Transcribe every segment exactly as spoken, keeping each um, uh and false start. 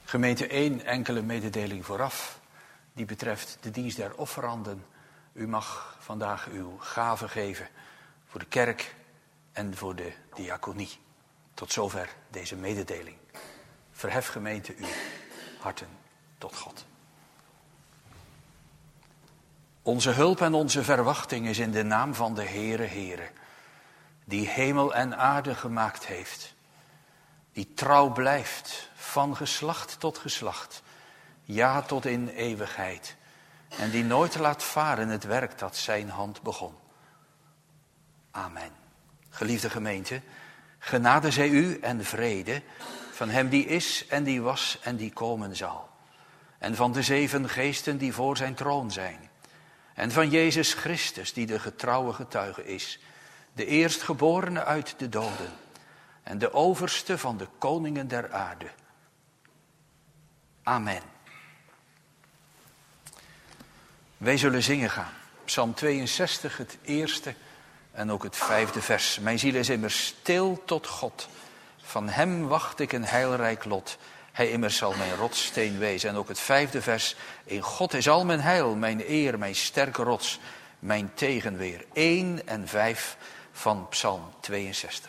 Gemeente één, enkele mededeling vooraf. Die betreft de dienst der offeranden. U mag vandaag uw gave geven voor de kerk en voor de diaconie. Tot zover deze mededeling. Verhef gemeente uw harten tot God. Onze hulp en onze verwachting is in de naam van de Heere Heere, die hemel en aarde gemaakt heeft, die trouw blijft van geslacht tot geslacht, ja tot in eeuwigheid, en die nooit laat varen het werk dat zijn hand begon. Amen. Geliefde gemeente, genade zij u en vrede van hem die is en die was en die komen zal, en van de zeven geesten die voor zijn troon zijn, en van Jezus Christus die de getrouwe getuige is, de eerstgeborene uit de doden en de overste van de koningen der aarde. Amen. Wij zullen zingen gaan. Psalm tweeënzestig, het eerste en ook het vijfde vers. Mijn ziel is immers stil tot God. Van hem wacht ik een heilrijk lot. Hij immers zal mijn rotssteen wezen. En ook het vijfde vers. In God is al mijn heil, mijn eer, mijn sterke rots, mijn tegenweer. één en vijf van Psalm tweeënzestig.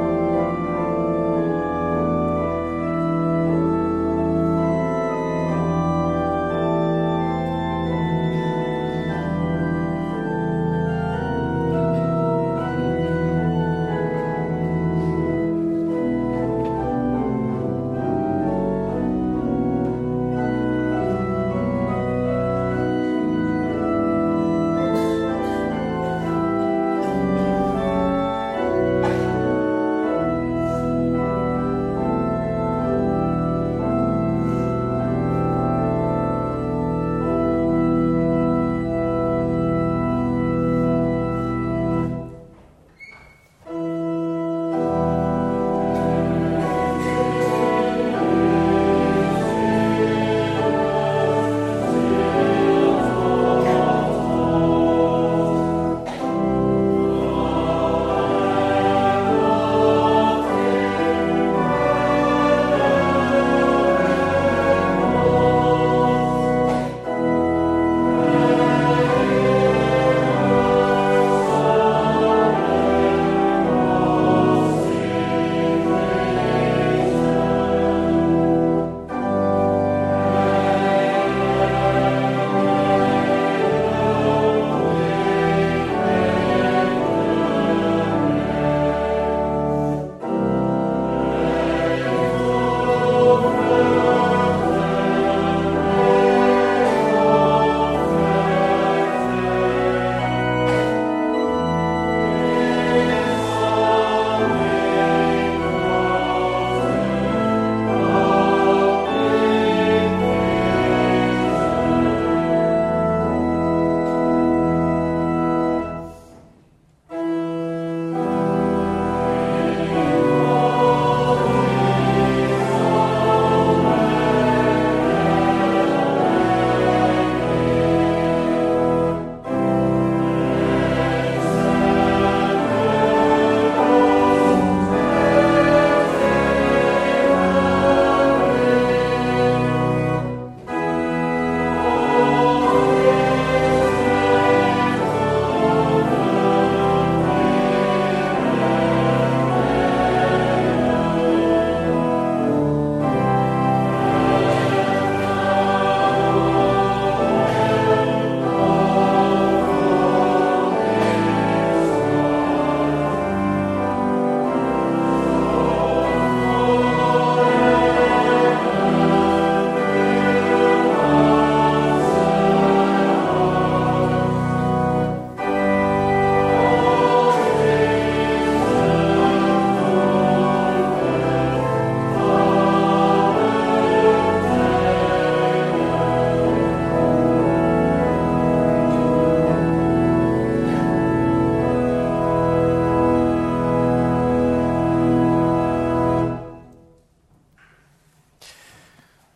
Amen.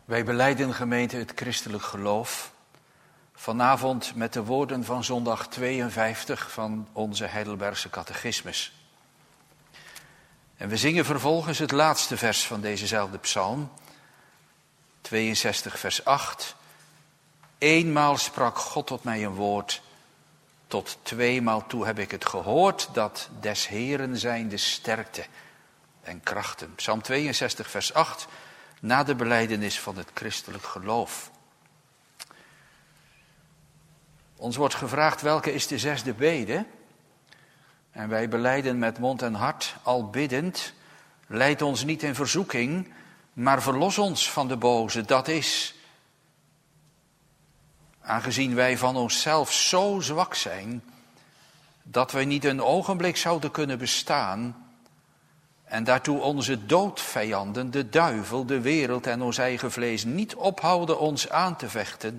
Wij belijden, gemeente, het christelijk geloof. Vanavond met de woorden van zondag tweeënvijftig van onze Heidelbergse catechismus. En we zingen vervolgens het laatste vers van dezezelfde psalm. tweeënzestig vers acht. Eenmaal sprak God tot mij een woord. Tot tweemaal toe heb ik het gehoord, dat des Heeren zijn de sterkte en krachten. Psalm tweeënzestig vers acht, na de belijdenis van het christelijk geloof. Ons wordt gevraagd, welke is de zesde bede? En wij belijden met mond en hart, al biddend, leid ons niet in verzoeking, maar verlos ons van de boze. Dat is, aangezien wij van onszelf zo zwak zijn, dat wij niet een ogenblik zouden kunnen bestaan, en daartoe onze doodvijanden, de duivel, de wereld en ons eigen vlees niet ophouden ons aan te vechten,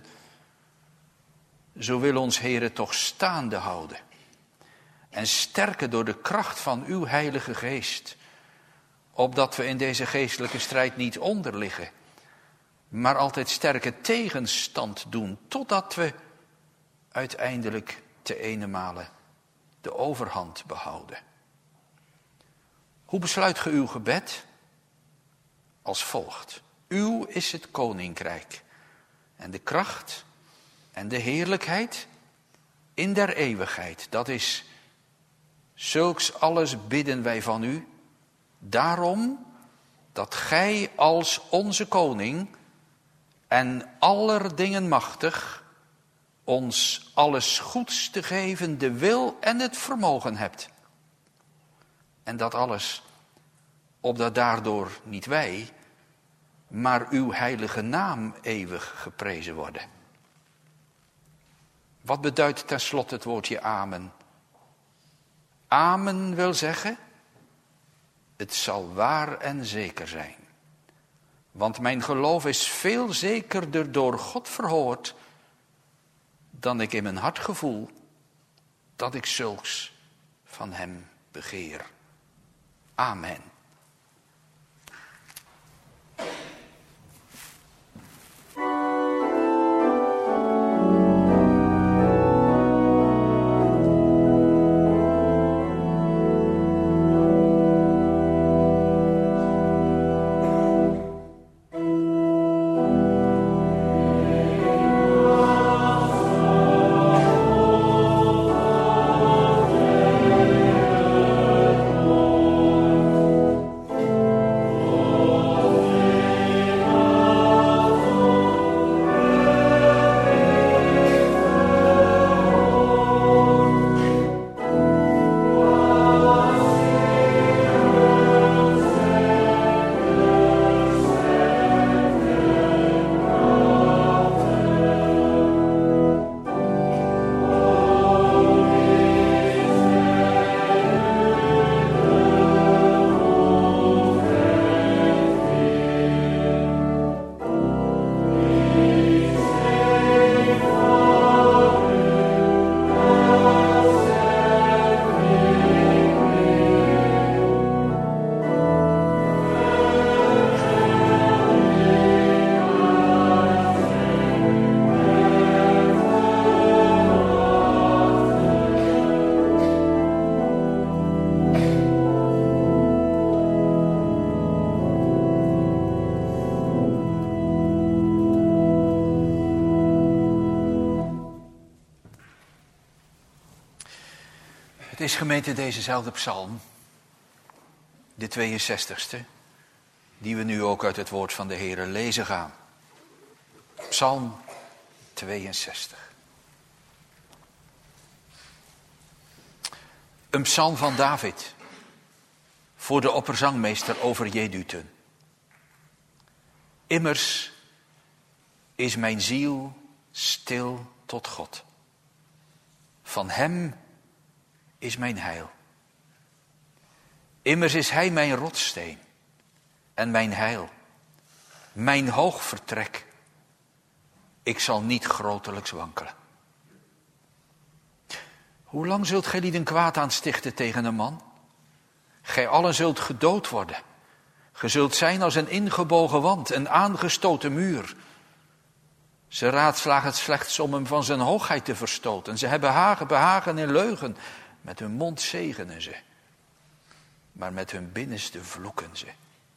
zo wil ons Heere toch staande houden en sterken door de kracht van uw Heilige Geest, opdat we in deze geestelijke strijd niet onderliggen, maar altijd sterke tegenstand doen, totdat we uiteindelijk te enemale de overhand behouden. Hoe besluit ge uw gebed? Als volgt. Uw is het koninkrijk en de kracht en de heerlijkheid in der eeuwigheid. Dat is, zulks alles bidden wij van u, daarom dat gij als onze koning en aller dingen machtig ons alles goeds te geven de wil en het vermogen hebt. En dat alles, opdat daardoor niet wij, maar uw heilige naam eeuwig geprezen worden. Wat beduidt tenslotte het woordje amen? Amen wil zeggen, het zal waar en zeker zijn. Want mijn geloof is veel zekerder door God verhoord, dan ik in mijn hart gevoel dat ik zulks van hem begeer. Amen. Het is, gemeente, dezezelfde psalm, de tweeënzestigste, die we nu ook uit het woord van de Heere lezen gaan. Psalm tweeënzestig. Een psalm van David voor de opperzangmeester over Jedutun. Immers is mijn ziel stil tot God. Van hem is mijn heil. Immers is hij mijn rotssteen en mijn heil, mijn hoog vertrek. Ik zal niet grotelijks wankelen. Hoe lang zult gij lieden kwaad aanstichten tegen een man? Gij allen zult gedood worden. Ge zult zijn als een ingebogen wand, een aangestoten muur. Ze raadslagen het slechts om hem van zijn hoogheid te verstoten. Ze hebben behagen, behagen in leugen. Met hun mond zegenen ze, maar met hun binnenste vloeken ze.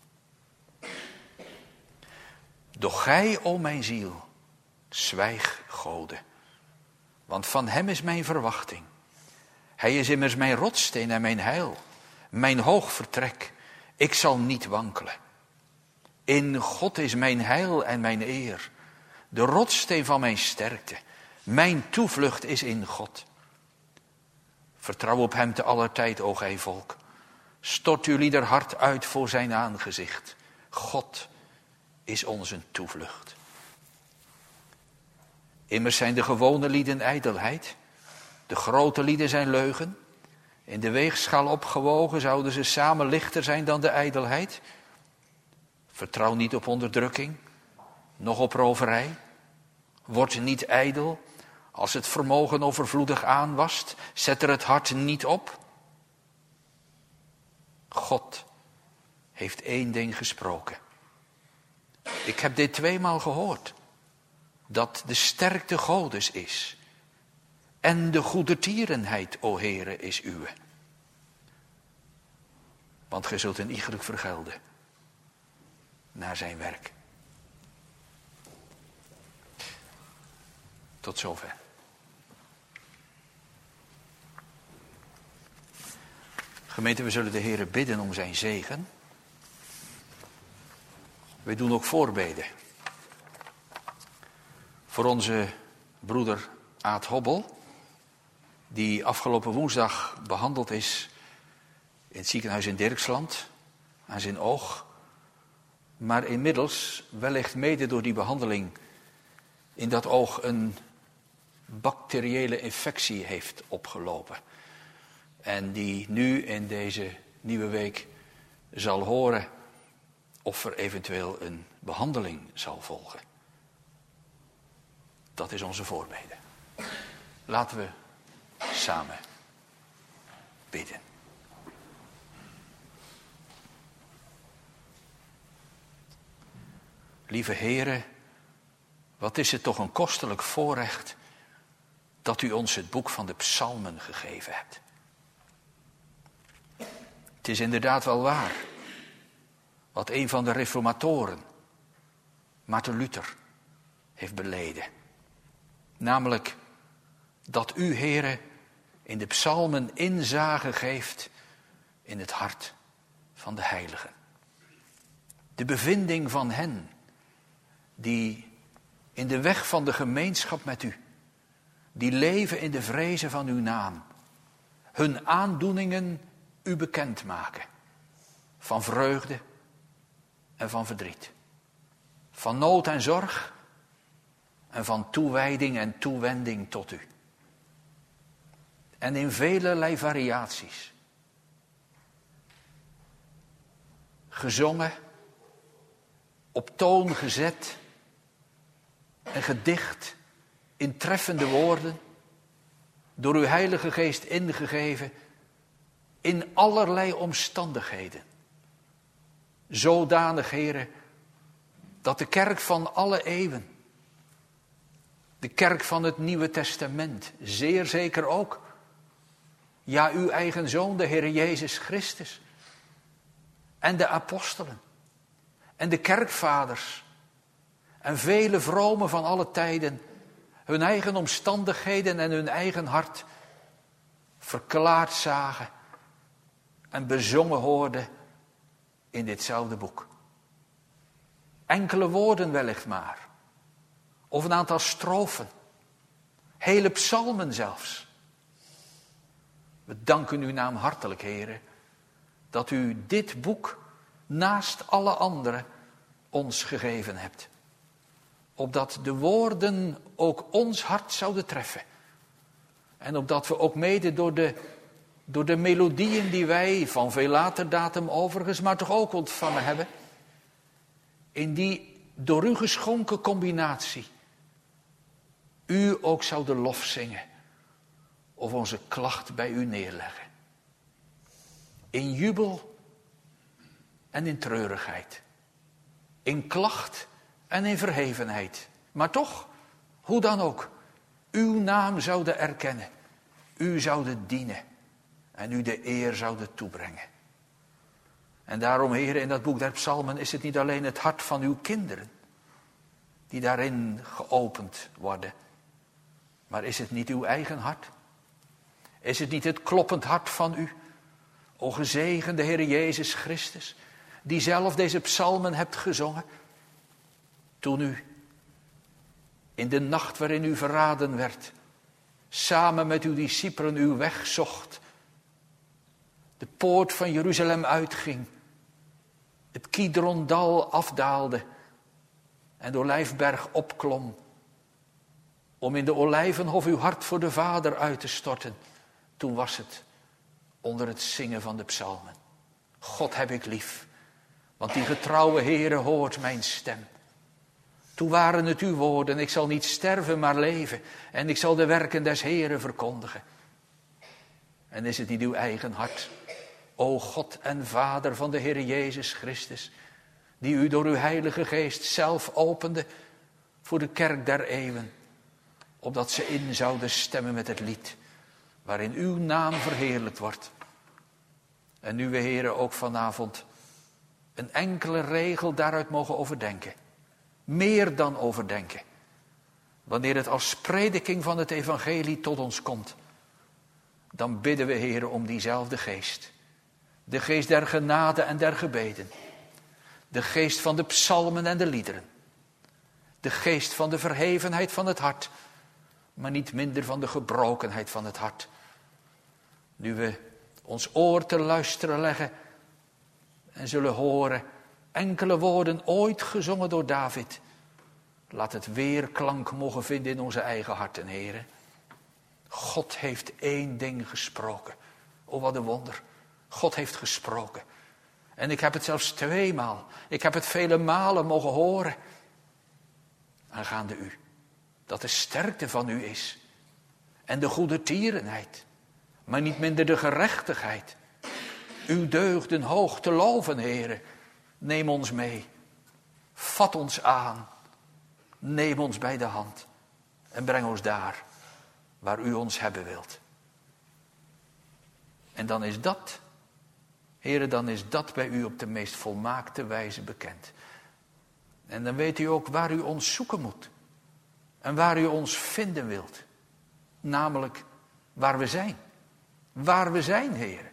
Doch gij, o mijn ziel, zwijg, Gode, want van hem is mijn verwachting. Hij is immers mijn rotssteen en mijn heil, mijn hoog vertrek. Ik zal niet wankelen. In God is mijn heil en mijn eer, de rotssteen van mijn sterkte. Mijn toevlucht is in God. Vertrouw op hem te aller tijd, o gij volk. Stort uw ieder hart uit voor zijn aangezicht. God is onze toevlucht. Immers zijn de gewone lieden ijdelheid. De grote lieden zijn leugen. In de weegschaal opgewogen zouden ze samen lichter zijn dan de ijdelheid. Vertrouw niet op onderdrukking, noch op roverij. Word niet ijdel. Als het vermogen overvloedig aanwast, zet er het hart niet op. God heeft één ding gesproken. Ik heb dit tweemaal gehoord. Dat de sterkte Godes is. En de goedertierenheid, o Heere, is uwe. Want gij zult een iegelijk vergelden. Naar zijn werk. Tot zover. Gemeente, we zullen de Heere bidden om zijn zegen. We doen ook voorbeden. Voor onze broeder Aad Hobbel, die afgelopen woensdag behandeld is in het ziekenhuis in Dirksland, aan zijn oog. Maar inmiddels, wellicht mede door die behandeling, in dat oog een bacteriële infectie heeft opgelopen. En die nu in deze nieuwe week zal horen of er eventueel een behandeling zal volgen. Dat is onze voorbede. Laten we samen bidden. Lieve Heere, wat is het toch een kostelijk voorrecht dat u ons het boek van de psalmen gegeven hebt. Het is inderdaad wel waar wat een van de reformatoren, Maarten Luther, heeft beleden. Namelijk dat u, Heere, in de psalmen inzage geeft in het hart van de heiligen. De bevinding van hen die in de weg van de gemeenschap met u, die leven in de vrezen van uw naam, hun aandoeningen u bekendmaken, van vreugde en van verdriet, van nood en zorg en van toewijding en toewending tot u. En in velelei variaties, gezongen, op toon gezet en gedicht in treffende woorden, door uw Heilige Geest ingegeven, in allerlei omstandigheden. Zodanig, Heere, dat de kerk van alle eeuwen, de kerk van het Nieuwe Testament, zeer zeker ook, ja, uw eigen Zoon, de Heer Jezus Christus, en de apostelen, en de kerkvaders, en vele vromen van alle tijden, hun eigen omstandigheden en hun eigen hart verklaard zagen en bezongen hoorden in ditzelfde boek. Enkele woorden wellicht maar, of een aantal strofen, hele psalmen zelfs. We danken uw naam hartelijk, Heere, dat u dit boek naast alle andere ons gegeven hebt. Opdat de woorden ook ons hart zouden treffen. En opdat we ook mede door de, door de melodieën die wij van veel later datum overigens, maar toch ook ontvangen hebben, in die door u geschonken combinatie, u ook zouden lof zingen of onze klacht bij u neerleggen. In jubel en in treurigheid. In klacht en in verhevenheid. Maar toch, hoe dan ook, uw naam zouden erkennen. U zouden dienen en u de eer zouden toebrengen. En daarom, heren, in dat boek der psalmen is het niet alleen het hart van uw kinderen die daarin geopend worden. Maar is het niet uw eigen hart? Is het niet het kloppend hart van u, o gezegende Heer Jezus Christus, die zelf deze psalmen hebt gezongen, toen u in de nacht waarin u verraden werd, samen met uw discipelen uw weg zocht, de poort van Jeruzalem uitging, het Kidrondal afdaalde en de Olijfberg opklom, om in de Olijvenhof uw hart voor de Vader uit te storten. Toen was het onder het zingen van de psalmen. God heb ik lief, want die getrouwe Heere hoort mijn stem. Toen waren het uw woorden, ik zal niet sterven maar leven en ik zal de werken des Heeren verkondigen. En is het niet uw eigen hart, o God en Vader van de Heer Jezus Christus, die u door uw Heilige Geest zelf opende voor de kerk der eeuwen, opdat ze in zouden stemmen met het lied waarin uw naam verheerlijkt wordt. En nu we, heren, ook vanavond een enkele regel daaruit mogen overdenken. Meer dan overdenken. Wanneer het als prediking van het evangelie tot ons komt, dan bidden we, heren, om diezelfde geest. De geest der genade en der gebeden. De geest van de psalmen en de liederen. De geest van de verhevenheid van het hart, maar niet minder van de gebrokenheid van het hart. Nu we ons oor te luisteren leggen en zullen horen enkele woorden ooit gezongen door David. Laat het weerklank mogen vinden in onze eigen harten, heren. God heeft één ding gesproken. Oh, wat een wonder. God heeft gesproken. En ik heb het zelfs tweemaal. Ik heb het vele malen mogen horen. Aangaande u. Dat de sterkte van u is. En de goede tierenheid. Maar niet minder de gerechtigheid. Uw deugden hoog te loven, heren. Neem ons mee. Vat ons aan. Neem ons bij de hand. En breng ons daar waar u ons hebben wilt. En dan is dat, heren, dan is dat bij u op de meest volmaakte wijze bekend. En dan weet u ook waar u ons zoeken moet. En waar u ons vinden wilt. Namelijk waar we zijn. Waar we zijn, heren.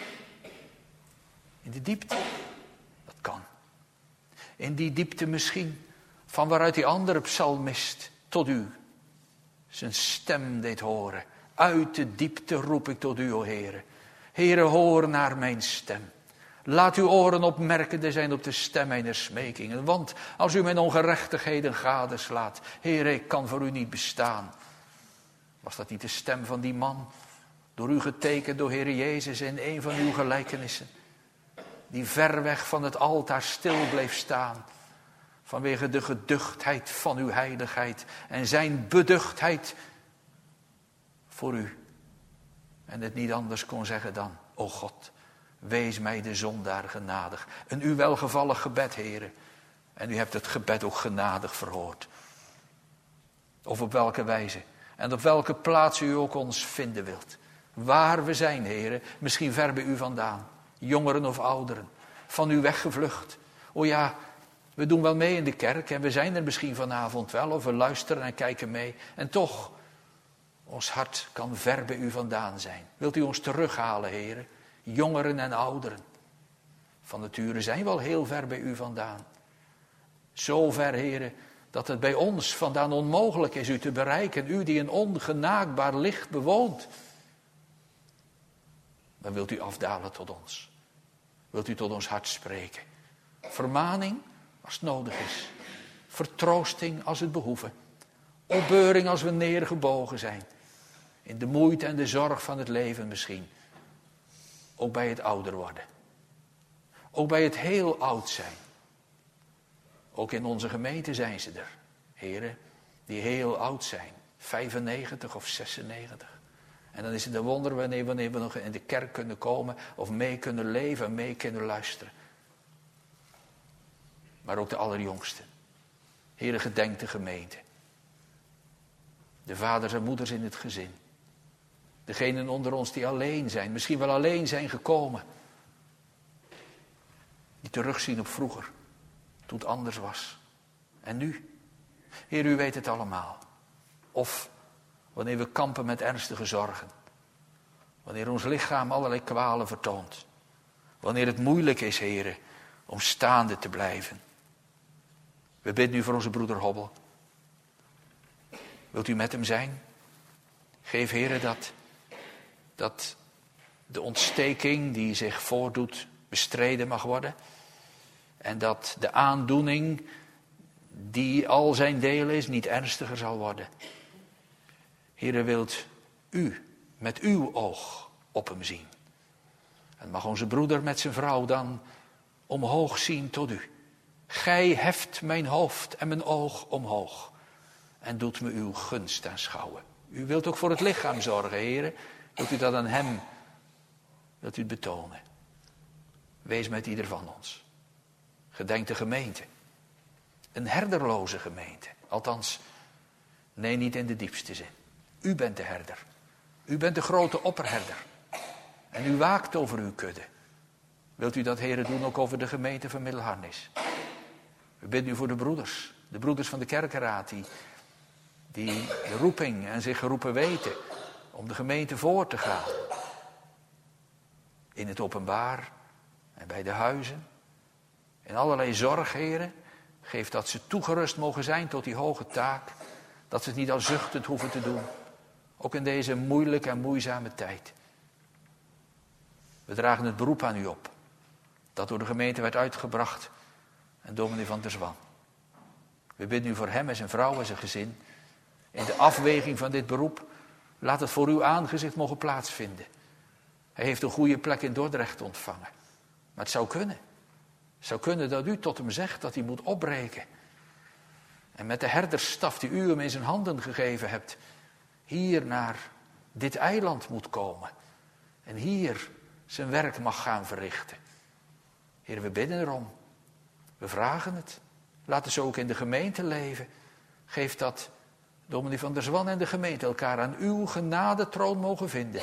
In de diepte. Dat kan. In die diepte misschien van waaruit die andere psalmist tot u zijn stem deed horen. Uit de diepte roep ik tot u, o Heere. Heere, hoor naar mijn stem. Laat uw oren opmerkende zijn op de stem mijner smekingen. Want als u mijn ongerechtigheden gadeslaat, Heere, ik kan voor u niet bestaan. Was dat niet de stem van die man, door u getekend door Heere Jezus in een van uw gelijkenissen, die ver weg van het altaar stil bleef staan, vanwege de geduchtheid van uw heiligheid en zijn beduchtheid voor u. En het niet anders kon zeggen dan, o God, wees mij de zondaar genadig. Een u welgevallig gebed, heren. En u hebt het gebed ook genadig verhoord. Of op welke wijze en op welke plaats u ook ons vinden wilt. Waar we zijn, heren, misschien ver bij u vandaan. Jongeren of ouderen, van u weggevlucht. O ja, we doen wel mee in de kerk en we zijn er misschien vanavond wel. Of we luisteren en kijken mee. En toch, ons hart kan ver bij u vandaan zijn. Wilt u ons terughalen, heren? Jongeren en ouderen. Van nature zijn we al heel ver bij u vandaan. Zo ver, heren, dat het bij ons vandaan onmogelijk is u te bereiken. U die een ongenaakbaar licht bewoont. Maar wilt u afdalen tot ons? Wilt u tot ons hart spreken? Vermaning als het nodig is. Vertroosting als het behoeven. Opbeuring als we neergebogen zijn. In de moeite en de zorg van het leven misschien. Ook bij het ouder worden. Ook bij het heel oud zijn. Ook in onze gemeente zijn ze er. Heren, die heel oud zijn. vijfennegentig of zesennegentig. En dan is het een wonder wanneer, wanneer we nog in de kerk kunnen komen. Of mee kunnen leven en mee kunnen luisteren. maar ook de allerjongsten. Heere, gedenk de gemeente. De vaders en moeders in het gezin. Degenen onder ons die alleen zijn, misschien wel alleen zijn gekomen. Die terugzien op vroeger, toen het anders was. En nu? Heer, u weet het allemaal. Of wanneer we kampen met ernstige zorgen. Wanneer ons lichaam allerlei kwalen vertoont. Wanneer het moeilijk is, Heere, om staande te blijven. We bidden nu voor onze broeder Hobbel. Wilt u met hem zijn? Geef, Heere, dat, dat de ontsteking die zich voordoet bestreden mag worden. En dat de aandoening die al zijn deel is niet ernstiger zal worden. Heere, wilt u met uw oog op hem zien. En mag onze broeder met zijn vrouw dan omhoog zien tot u. Gij heft mijn hoofd en mijn oog omhoog. En doet me uw gunst aanschouwen. U wilt ook voor het lichaam zorgen, Heere. Wilt u dat aan hem, wilt u het betonen. Wees met ieder van ons. Gedenk de gemeente. Een herderloze gemeente. Althans, nee, niet in de diepste zin. U bent de herder. U bent de grote opperherder. En u waakt over uw kudde. Wilt u dat, Heere, doen ook over de gemeente van Middelharnis? We bidden u voor de broeders. De broeders van de kerkenraad die, die de roeping en zich geroepen weten om de gemeente voor te gaan. In het openbaar en bij de huizen. In allerlei zorg, Heere. Geef dat ze toegerust mogen zijn tot die hoge taak. Dat ze het niet al zuchtend hoeven te doen. Ook in deze moeilijke en moeizame tijd. We dragen het beroep aan u op. Dat door de gemeente werd uitgebracht. En dominee van der Zwan. We bidden u voor hem en zijn vrouw en zijn gezin. In de afweging van dit beroep. Laat het voor uw aangezicht mogen plaatsvinden. Hij heeft een goede plek in Dordrecht ontvangen. Maar het zou kunnen. Het zou kunnen dat u tot hem zegt dat hij moet opbreken. En met de herdersstaf die u hem in zijn handen gegeven hebt. Hier naar dit eiland moet komen. En hier zijn werk mag gaan verrichten. Heer, we bidden erom. We vragen het. Laten ze ook in de gemeente leven. Geef dat dominee van der Zwan en de gemeente elkaar aan uw genadetroon mogen vinden.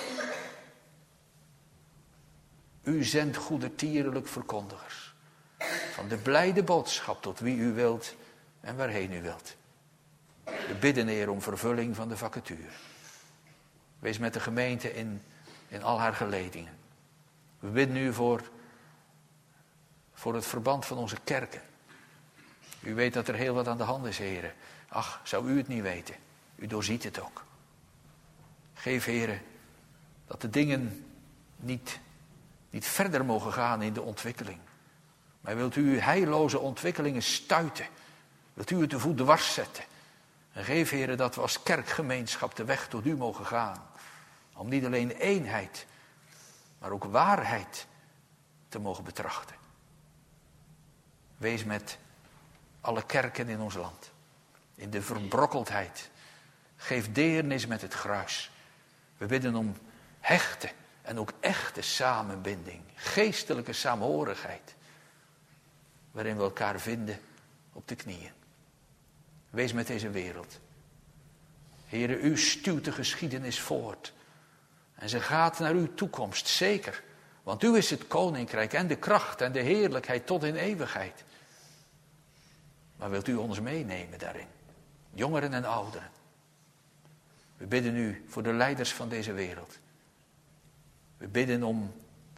U zendt goedertierlijk verkondigers. Van de blijde boodschap tot wie u wilt en waarheen u wilt. We bidden, Heer, om vervulling van de vacature. Wees met de gemeente in, in al haar geledingen. We bidden u voor, voor het verband van onze kerken. U weet dat er heel wat aan de hand is, Heer. Ach, zou u het niet weten? U doorziet het ook. Geef, Heer, dat de dingen niet, niet verder mogen gaan in de ontwikkeling. Maar wilt u heilloze ontwikkelingen stuiten? Wilt u het de voet dwars zetten? En geef, Heer, dat we als kerkgemeenschap de weg tot u mogen gaan. Om niet alleen eenheid, maar ook waarheid te mogen betrachten. Wees met alle kerken in ons land. In de verbrokkeldheid. Geef deernis met het gruis. We bidden om hechte en ook echte samenbinding. Geestelijke saamhorigheid. Waarin we elkaar vinden op de knieën. Wees met deze wereld. Heere, u stuwt de geschiedenis voort. En ze gaat naar uw toekomst, zeker. Want u is het koninkrijk en de kracht en de heerlijkheid tot in eeuwigheid. Maar wilt u ons meenemen daarin? Jongeren en ouderen. We bidden u voor de leiders van deze wereld. We bidden om,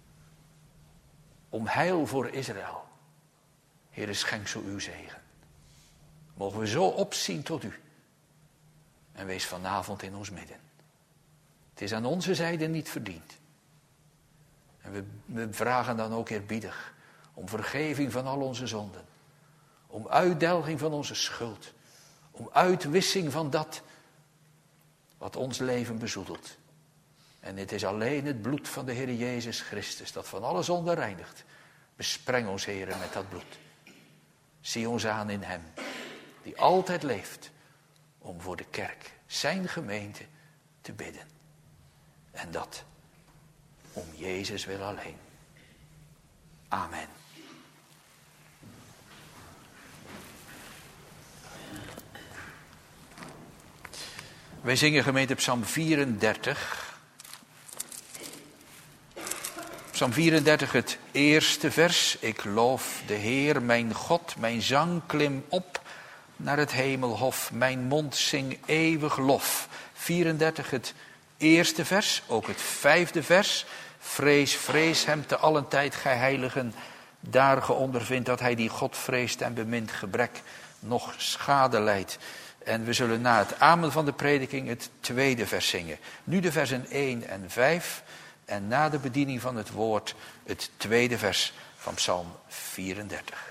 om heil voor Israël. Heere, schenk zo uw zegen. Mogen we zo opzien tot u. En wees vanavond in ons midden. Het is aan onze zijde niet verdiend. En we, we vragen dan ook eerbiedig om vergeving van al onze zonden. Om uitdelging van onze schuld. Om uitwissing van dat wat ons leven bezoedelt. En het is alleen het bloed van de Heer Jezus Christus dat van alle zonde reinigt. Bespreng ons, Heer, met dat bloed. Zie ons aan in hem, die altijd leeft om voor de kerk, zijn gemeente, te bidden. En dat om Jezus wil alleen. Amen. Wij zingen gemeente Psalm vierendertig. Psalm vierendertig, het eerste vers. Ik loof de Heer, mijn God, mijn zang klim op naar het hemelhof. Mijn mond zing eeuwig lof. vierendertig, het eerste vers, ook het vijfde vers. Vrees, vrees hem te allen tijd, gij heiligen. Daar ge ondervindt dat hij die God vreest en bemint gebrek nog schade lijdt. En we zullen na het amen van de prediking het tweede vers zingen. Nu de versen één en vijf. En na de bediening van het woord het tweede vers van Psalm vierendertig.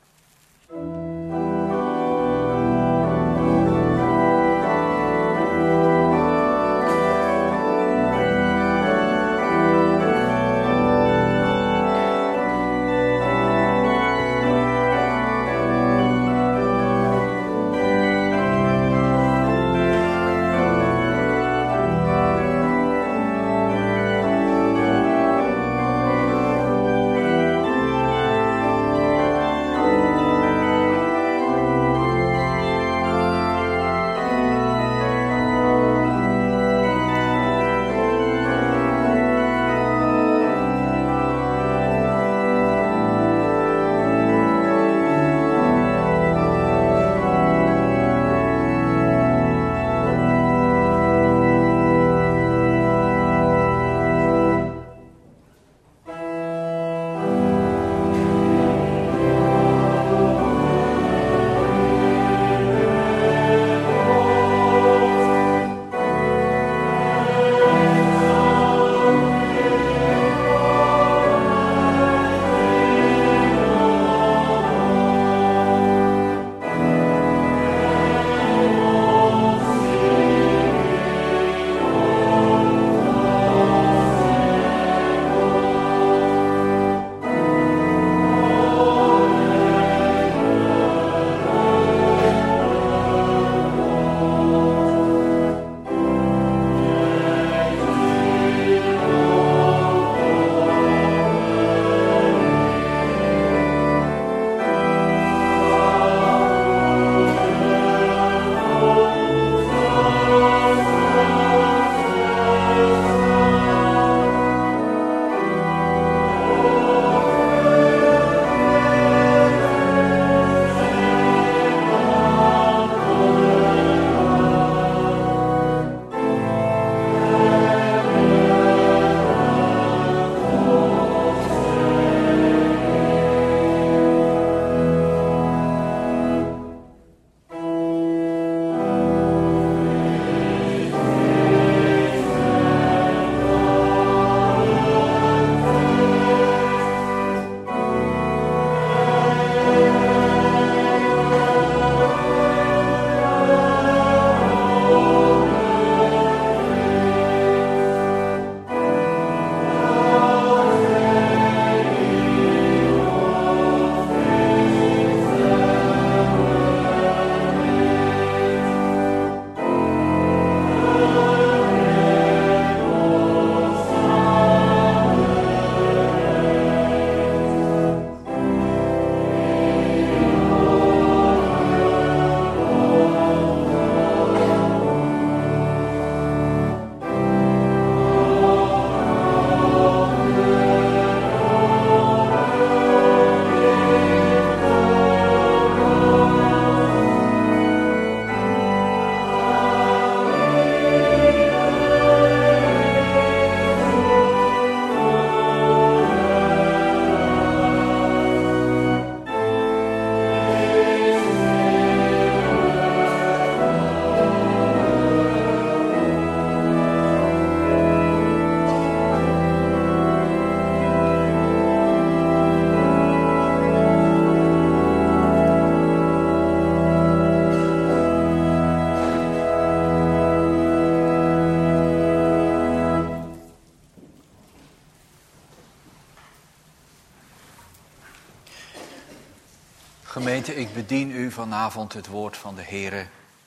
Gemeente, ik bedien u vanavond het woord van de Heere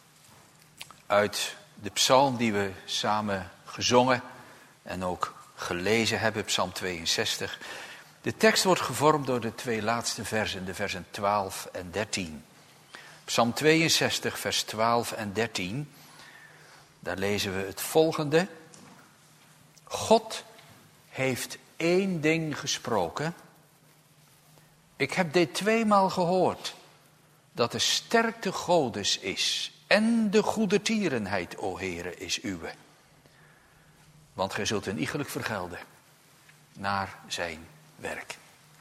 uit de psalm die we samen gezongen en ook gelezen hebben, psalm tweeënzestig. De tekst wordt gevormd door de twee laatste versen, de versen twaalf en dertien. Psalm tweeënzestig, vers twaalf en dertien. Daar lezen we het volgende. God heeft één ding gesproken. Ik heb dit tweemaal gehoord. Dat de sterkte Godes is. En de goedertierenheid, o Heere, is uwe. Want gij zult een iegelijk vergelden. Naar zijn werk.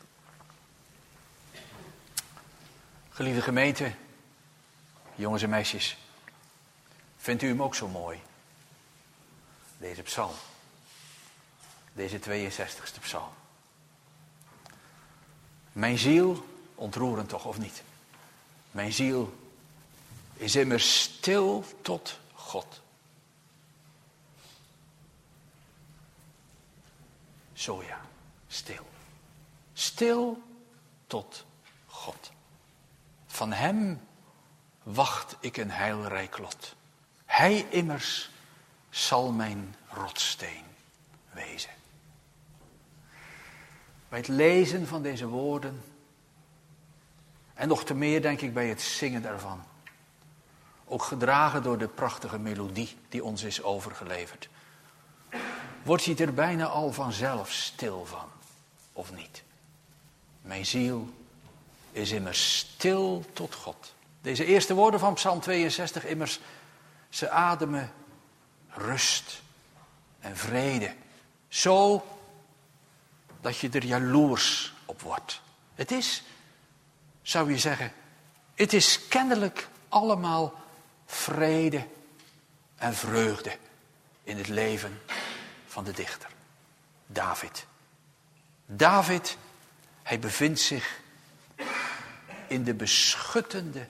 Geliefde gemeente. Jongens en meisjes. Vindt u hem ook zo mooi? Deze psalm. Deze tweeënzestigste psalm. Mijn ziel, ontroerend toch of niet? Mijn ziel is immers stil tot God. Zo ja, stil. Stil tot God. Van hem wacht ik een heilrijk lot. Hij immers zal mijn rotssteen wezen. Bij het lezen van deze woorden, en nog te meer denk ik bij het zingen daarvan, ook gedragen door de prachtige melodie die ons is overgeleverd, wordt je er bijna al vanzelf stil van, of niet? Mijn ziel is immers stil tot God. Deze eerste woorden van Psalm tweeënzestig immers, ze ademen rust en vrede. Zo dat je er jaloers op wordt. Het is, zou je zeggen, het is kennelijk allemaal vrede en vreugde in het leven van de dichter. David. David, hij bevindt zich in de beschuttende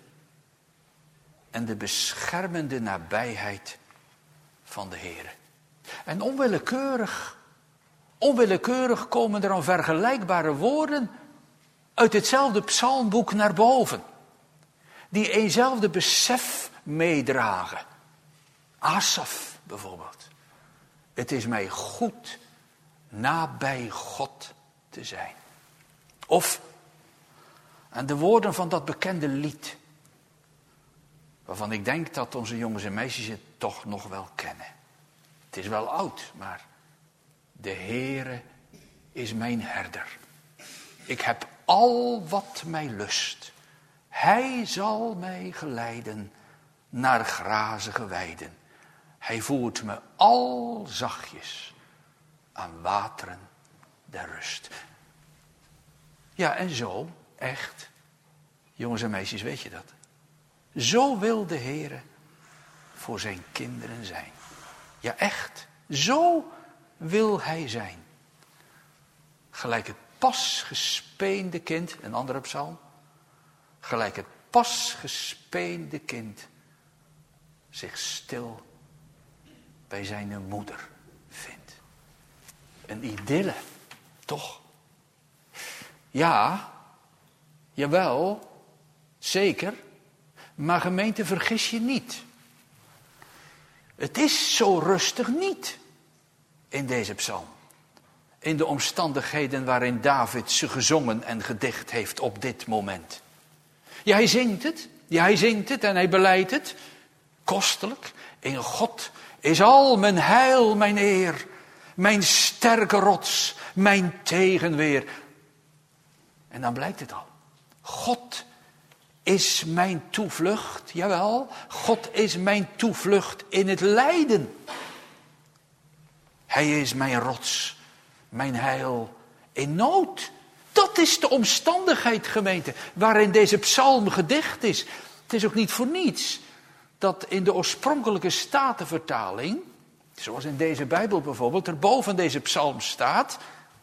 en de beschermende nabijheid van de Heere. En onwillekeurig, onwillekeurig komen er dan vergelijkbare woorden uit hetzelfde psalmboek naar boven. Die eenzelfde besef meedragen. Asaf bijvoorbeeld. Het is mij goed nabij God te zijn. Of aan de woorden van dat bekende lied. Waarvan ik denk dat onze jongens en meisjes het toch nog wel kennen. Het is wel oud, maar de Heere is mijn herder. Ik heb al wat mij lust. Hij zal mij geleiden naar grazige weiden. Hij voert me al zachtjes aan wateren der rust. Ja, en zo, echt, jongens en meisjes, weet je dat? Zo wil de Heere voor zijn kinderen zijn. Ja, echt, zo wil hij zijn. Gelijk het pas gespeende kind, een andere psalm. Gelijk het pas gespeende kind zich stil bij zijn moeder vindt. Een idylle, toch? Ja, jawel, zeker. Maar gemeente, vergis je niet. Het is zo rustig niet in deze psalm. In de omstandigheden waarin David ze gezongen en gedicht heeft op dit moment. Ja, hij zingt het. Ja, hij zingt het en hij belijdt het. Kostelijk. In God is al mijn heil, mijn eer. Mijn sterke rots, mijn tegenweer. En dan blijkt het al. God is mijn toevlucht. Jawel, God is mijn toevlucht in het lijden. Hij is mijn rots, mijn heil in nood. Dat is de omstandigheid, gemeente, waarin deze psalm gedicht is. Het is ook niet voor niets dat in de oorspronkelijke Statenvertaling, zoals in deze Bijbel bijvoorbeeld, er boven deze psalm staat: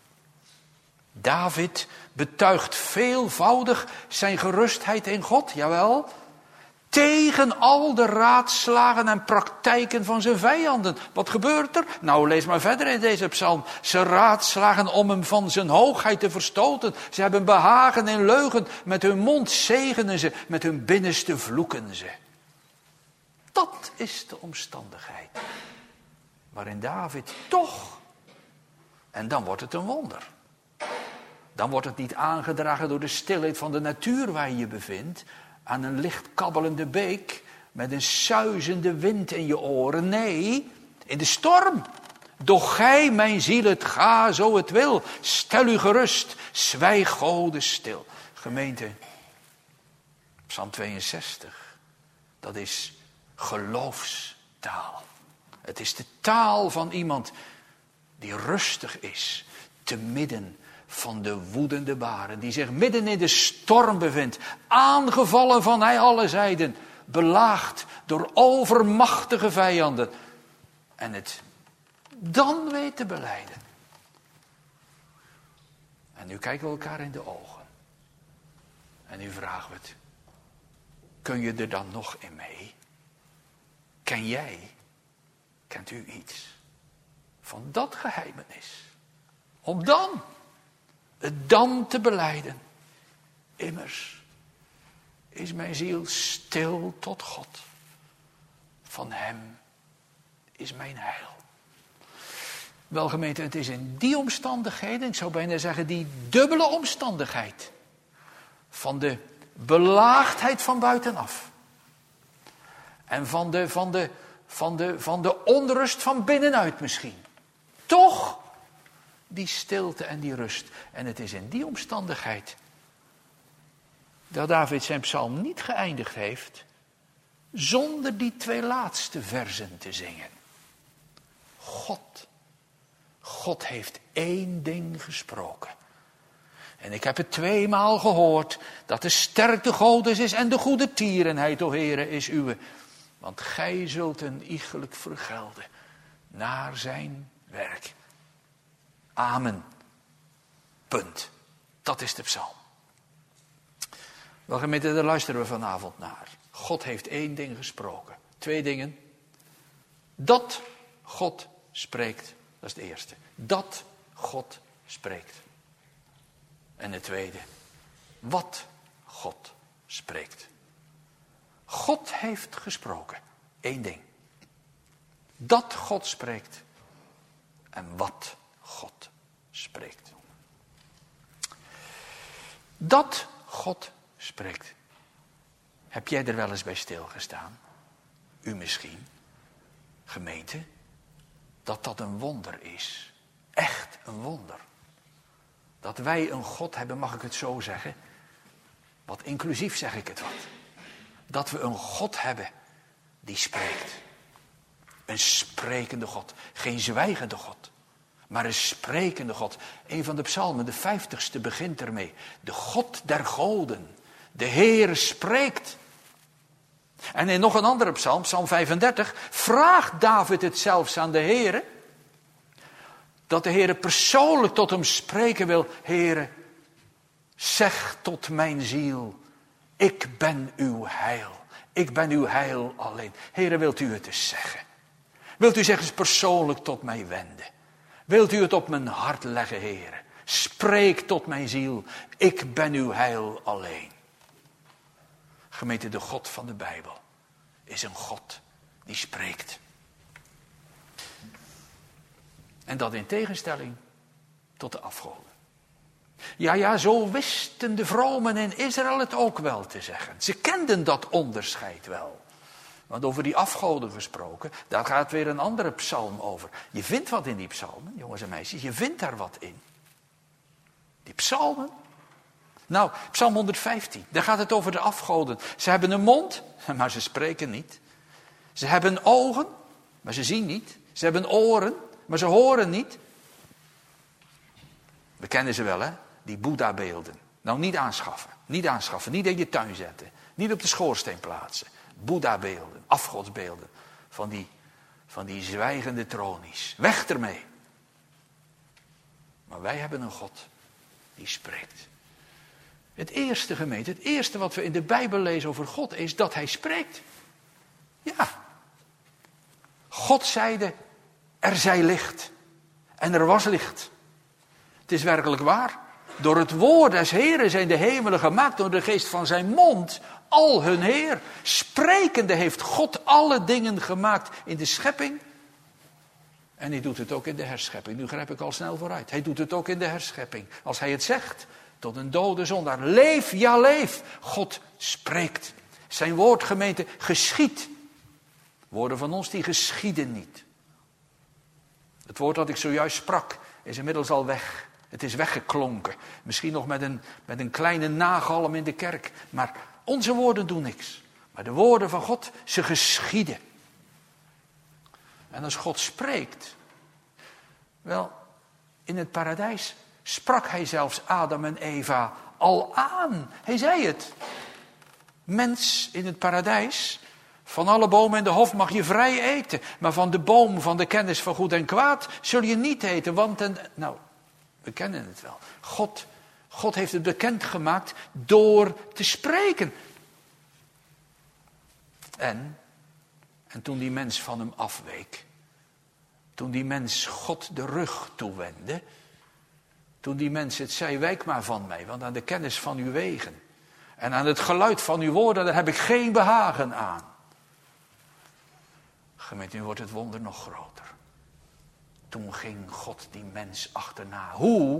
David betuigt veelvoudig zijn gerustheid in God, jawel, tegen al de raadslagen en praktijken van zijn vijanden. Wat gebeurt er? Nou, lees maar verder in deze psalm. Ze raadslagen om hem van zijn hoogheid te verstoten. Ze hebben behagen in leugen. Met hun mond zegenen ze, met hun binnenste vloeken ze. Dat is de omstandigheid waarin David toch, en dan wordt het een wonder. Dan wordt het niet aangedragen door de stilheid van de natuur waar je je bevindt, aan een licht kabbelende beek, met een suizende wind in je oren. Nee, in de storm. Doch gij, mijn ziel, het ga zo het wil. Stel u gerust, zwijg Gode stil. Gemeente, Psalm tweeënzestig, dat is geloofstaal. Het is de taal van iemand die rustig is, te midden van de woedende baren, die zich midden in de storm bevindt, aangevallen van hij alle zijden, belaagd door overmachtige vijanden, en het dan weet te belijden. En nu kijken we elkaar in de ogen. En nu vragen we het. Kun je er dan nog in mee? Ken jij, kent u iets van dat geheimenis? Om dan, het dan te belijden. Immers is mijn ziel stil tot God. Van hem is mijn heil. Wel gemeente, het is in die omstandigheden, ik zou bijna zeggen die dubbele omstandigheid, van de belaagdheid van buitenaf en van de, van de, van de, van de onrust van binnenuit misschien. Toch die stilte en die rust. En het is in die omstandigheid dat David zijn psalm niet geëindigd heeft zonder die twee laatste verzen te zingen. God, God heeft één ding gesproken. En ik heb het tweemaal gehoord, dat de sterkte Godes is en de goede tierenheid, o Heere, is uwe. Want gij zult een iegelijk vergelden naar zijn werk. Amen. Punt. Dat is de psalm. Wel gemeente, daar luisteren we vanavond naar. God heeft één ding gesproken. Twee dingen. Dat God spreekt, dat is het eerste. Dat God spreekt. En het tweede, wat God spreekt. God heeft gesproken. Eén ding. Dat God spreekt. En wat God spreekt. Dat God spreekt. Heb jij er wel eens bij stilgestaan? U misschien. Gemeente. Dat dat een wonder is. Echt een wonder. Dat wij een God hebben, mag ik het zo zeggen. Wat inclusief zeg ik het wat. Dat we een God hebben die spreekt. Een sprekende God. Geen zwijgende God. Maar een sprekende God. Een van de psalmen, de vijftigste, begint ermee. De God der goden. De Heer spreekt. En in nog een andere psalm, psalm vijfendertig, vraagt David het zelfs aan de Heer. Dat de Heer persoonlijk tot hem spreken wil. Heere, zeg tot mijn ziel, ik ben uw heil. Ik ben uw heil alleen. Heere, wilt u het eens zeggen? Wilt u zich eens persoonlijk tot mij wenden? Wilt u het op mijn hart leggen, Heere? Spreek tot mijn ziel, ik ben uw heil alleen. Gemeente, de God van de Bijbel is een God die spreekt. En dat in tegenstelling tot de afgoden. Ja, ja, zo wisten de vromen in Israël het ook wel te zeggen. Ze kenden dat onderscheid wel. Want over die afgoden gesproken, daar gaat weer een andere psalm over. Je vindt wat in die psalmen, jongens en meisjes, je vindt daar wat in. Die psalmen. Nou, psalm honderdvijftien, daar gaat het over de afgoden. Ze hebben een mond, maar ze spreken niet. Ze hebben ogen, maar ze zien niet. Ze hebben oren, maar ze horen niet. We kennen ze wel, hè? Die Boeddha-beelden. Nou, niet aanschaffen. Niet aanschaffen. Niet in je tuin zetten. Niet op de schoorsteen plaatsen. Boeddha-beelden. Afgodsbeelden. Van die, van die zwijgende tronies. Weg ermee. Maar wij hebben een God die spreekt. Het eerste, gemeente, het eerste wat we in de Bijbel lezen over God is dat hij spreekt. Ja. God zeide, er zij licht. En er was licht. Het is werkelijk waar. Door het woord des Heeren zijn de hemelen gemaakt, door de geest van zijn mond, al hun Heer. Sprekende heeft God alle dingen gemaakt in de schepping. En hij doet het ook in de herschepping. Nu grijp ik al snel vooruit. Hij doet het ook in de herschepping. Als hij het zegt tot een dode zondaar. Leef, ja leef. God spreekt. Zijn woord, gemeente, geschiedt. Woorden van ons die geschieden niet. Het woord dat ik zojuist sprak is inmiddels al weg. Het is weggeklonken. Misschien nog met een, met een kleine nagalm in de kerk. Maar onze woorden doen niks. Maar de woorden van God, ze geschieden. En als God spreekt, wel, in het paradijs sprak hij zelfs Adam en Eva al aan. Hij zei het. Mens in het paradijs, van alle bomen in de hof mag je vrij eten. Maar van de boom van de kennis van goed en kwaad zul je niet eten. Want, en, nou, we kennen het wel. God, God heeft het bekendgemaakt door te spreken. En, en toen die mens van hem afweek, toen die mens God de rug toewendde, toen die mens het zei, wijk maar van mij, want aan de kennis van uw wegen en aan het geluid van uw woorden, daar heb ik geen behagen aan. Gemeente, nu wordt het wonder nog groter. Toen ging God die mens achterna. Hoe?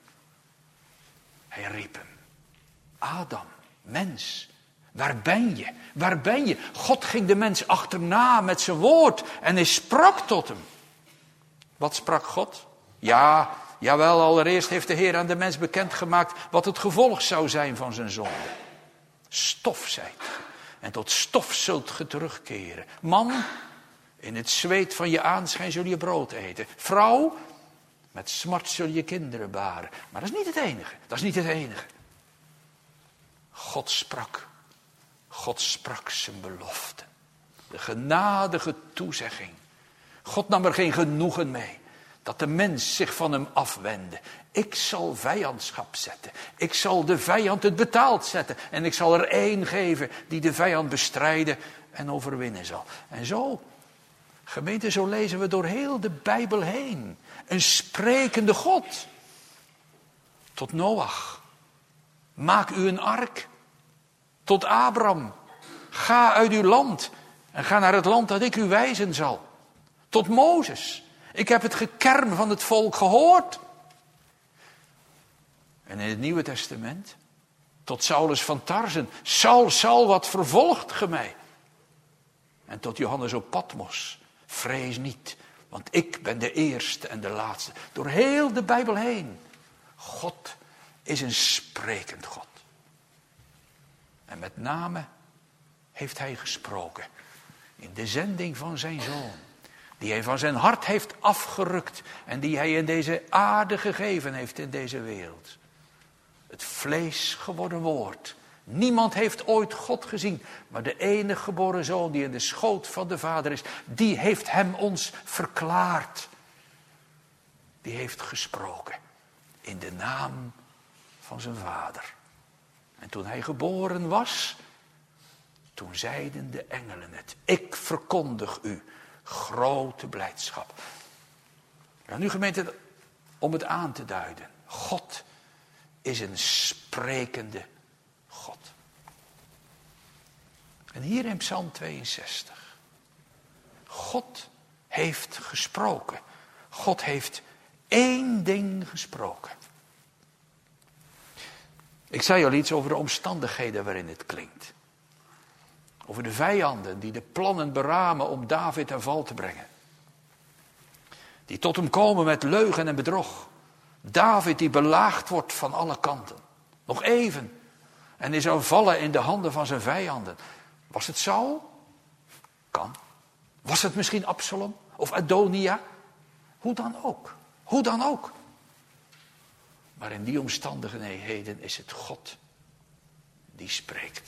Hij riep hem. Adam, mens, waar ben je? Waar ben je? God ging de mens achterna met zijn woord en hij sprak tot hem. Wat sprak God? Ja, jawel, allereerst heeft de Heer aan de mens bekendgemaakt wat het gevolg zou zijn van zijn zonde. Stof zijt ge, en tot stof zult ge terugkeren. Man, in het zweet van je aanschijn zul je brood eten. Vrouw, met smart zul je kinderen baren. Maar dat is niet het enige. Dat is niet het enige. God sprak. God sprak zijn belofte. De genadige toezegging. God nam er geen genoegen mee. Dat de mens zich van hem afwendde. Ik zal vijandschap zetten. Ik zal de vijand het betaald zetten. En ik zal er één geven die de vijand bestrijden en overwinnen zal. En zo, gemeente, zo lezen we door heel de Bijbel heen. Een sprekende God. Tot Noach. Maak u een ark. Tot Abraham. Ga uit uw land. En ga naar het land dat ik u wijzen zal. Tot Mozes. Ik heb het gekerm van het volk gehoord. En in het Nieuwe Testament. Tot Saulus van Tarsen. Saul, Saul, wat vervolgt ge mij? En tot Johannes op Patmos. Vrees niet, want ik ben de eerste en de laatste. Door heel de Bijbel heen. God is een sprekend God. En met name heeft hij gesproken. In de zending van zijn Zoon. Die hij van zijn hart heeft afgerukt. En die hij in deze aarde gegeven heeft in deze wereld. Het vlees geworden woord. Niemand heeft ooit God gezien. Maar de enige geboren Zoon die in de schoot van de Vader is. Die heeft hem ons verklaard. Die heeft gesproken. In de naam van zijn Vader. En toen hij geboren was. Toen zeiden de engelen het. Ik verkondig u grote blijdschap. Nou, nu gemeente, om het aan te duiden. God is een sprekende God. En hier in Psalm tweeënzestig. God heeft gesproken. God heeft één ding gesproken. Ik zei al iets over de omstandigheden waarin het klinkt. Over de vijanden die de plannen beramen om David ten val te brengen. Die tot hem komen met leugen en bedrog. David die belaagd wordt van alle kanten. Nog even. En hij zou vallen in de handen van zijn vijanden. Was het Saul? Kan. Was het misschien Absalom? Of Adonia? Hoe dan ook. Hoe dan ook. Maar in die omstandigheden is het God die spreekt.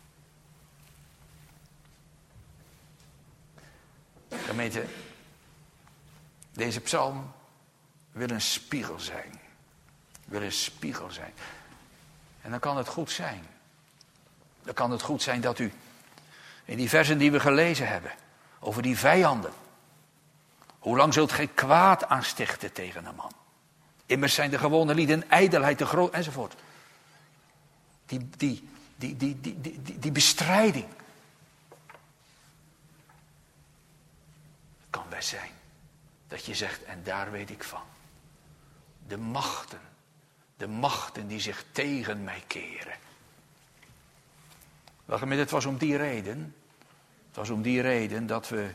Gemeente, deze psalm wil een spiegel zijn. Wil een spiegel zijn. En dan kan het goed zijn. Dan kan het goed zijn dat u in die versen die we gelezen hebben, over die vijanden. Hoe lang zult gij kwaad aanstichten tegen een man? Immers zijn de gewone lieden ijdelheid te groot, enzovoort. Die, die, die, die, die, die, die, die bestrijding. Kan best zijn dat je zegt, en daar weet ik van. De machten, de machten die zich tegen mij keren. Wel, gemeente, het was om die reden, het was om die reden dat we